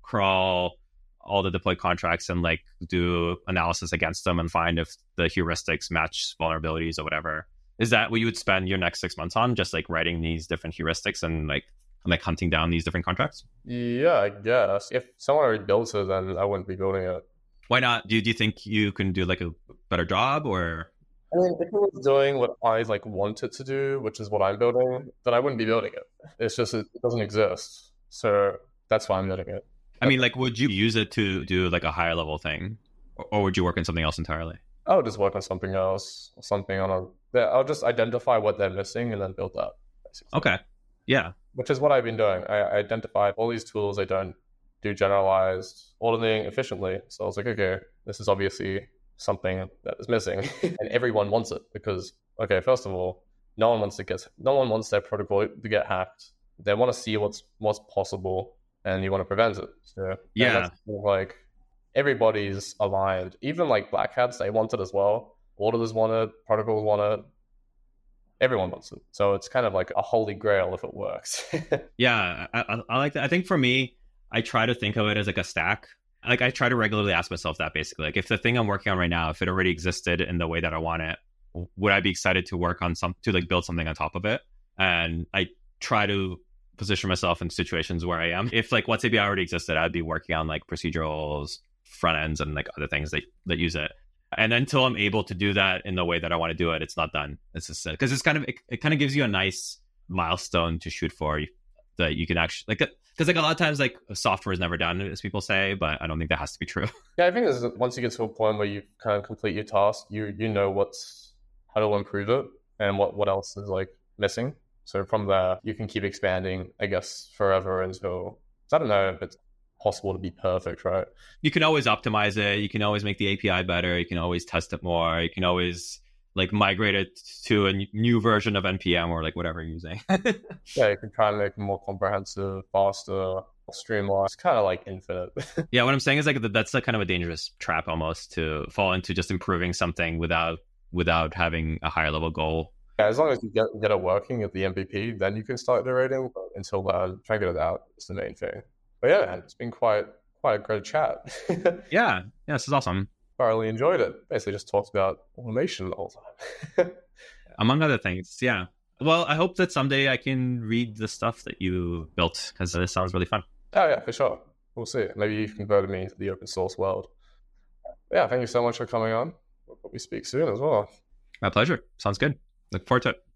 crawl all the deployed contracts and like do analysis against them and find if the heuristics match vulnerabilities or whatever. Is that what you would spend your next six months on? Just like writing these different heuristics and like and like hunting down these different contracts? Yeah, I guess. If someone already built it, then I wouldn't be building it. Why not? Do you, do you think you can do like a better job or? I mean, if it was doing what I like want it to do, which is what I'm building, then I wouldn't be building it. It's just it doesn't exist. So that's why I'm building it. I mean, like, would you use it to do like a higher level thing, or, or would you work on something else entirely? I would just work on something else, something on a. I'll just identify what they're missing and then build that. Basically. Okay. Yeah. Which is what I've been doing. I, I identified all these tools I don't do generalized auditing efficiently. So I was like, okay, this is obviously something that is missing, and everyone wants it because, okay, first of all, no one wants to get, no one wants their protocol to get hacked. They want to see what's what's possible, and you want to prevent it. So yeah, that's like everybody's aligned. Even like Black Hats, they want it as well. Auditors want it. Protocols want it. Everyone wants it. So it's kind of like a holy grail if it works. Yeah, I, I, I like that. I think for me, I try to think of it as like a stack. Like I try to regularly ask myself that basically, like if the thing I'm working on right now, if it already existed in the way that I want it, would I be excited to work on some, to like build something on top of it? And I try to position myself in situations where I am. If like What's A P I already existed, I'd be working on like procedurals, front ends, and like other things that, that use it. And until I'm able to do that in the way that I want to do it, it's not done. It's just because it's kind of, it, it kind of gives you a nice milestone to shoot for that you can actually like, because like a lot of times like software is never done, as people say, but I don't think that has to be true. Yeah, I think is once you get to a point where you kind of complete your task, you you know what's how to improve it and what, what else is like missing. So from there, you can keep expanding, I guess, forever until, I don't know if it's possible to be perfect, right? You can always optimize it. You can always make the A P I better. You can always test it more. You can always like migrate it to a new version of N P M or like whatever you're using. Yeah, you can try to make it more comprehensive, faster, streamlined. It's kind of like infinite. Yeah, what I'm saying is like that's like kind of a dangerous trap almost to fall into just improving something without without having a higher level goal. Yeah, as long as you get get it working at the M V P, then you can start iterating. But until then, try to get it out. It's the main thing. But yeah, man, it's been quite quite a great chat. Yeah, yeah, this is awesome. Thoroughly enjoyed it. Basically just talked about automation the whole time. Among other things, yeah. Well, I hope that someday I can read the stuff that you built, because this sounds really fun. Oh yeah, for sure. We'll see. Maybe you've converted me to the open source world. Yeah, thank you so much for coming on. We'll probably speak soon as well. My pleasure. Sounds good. Look forward to it.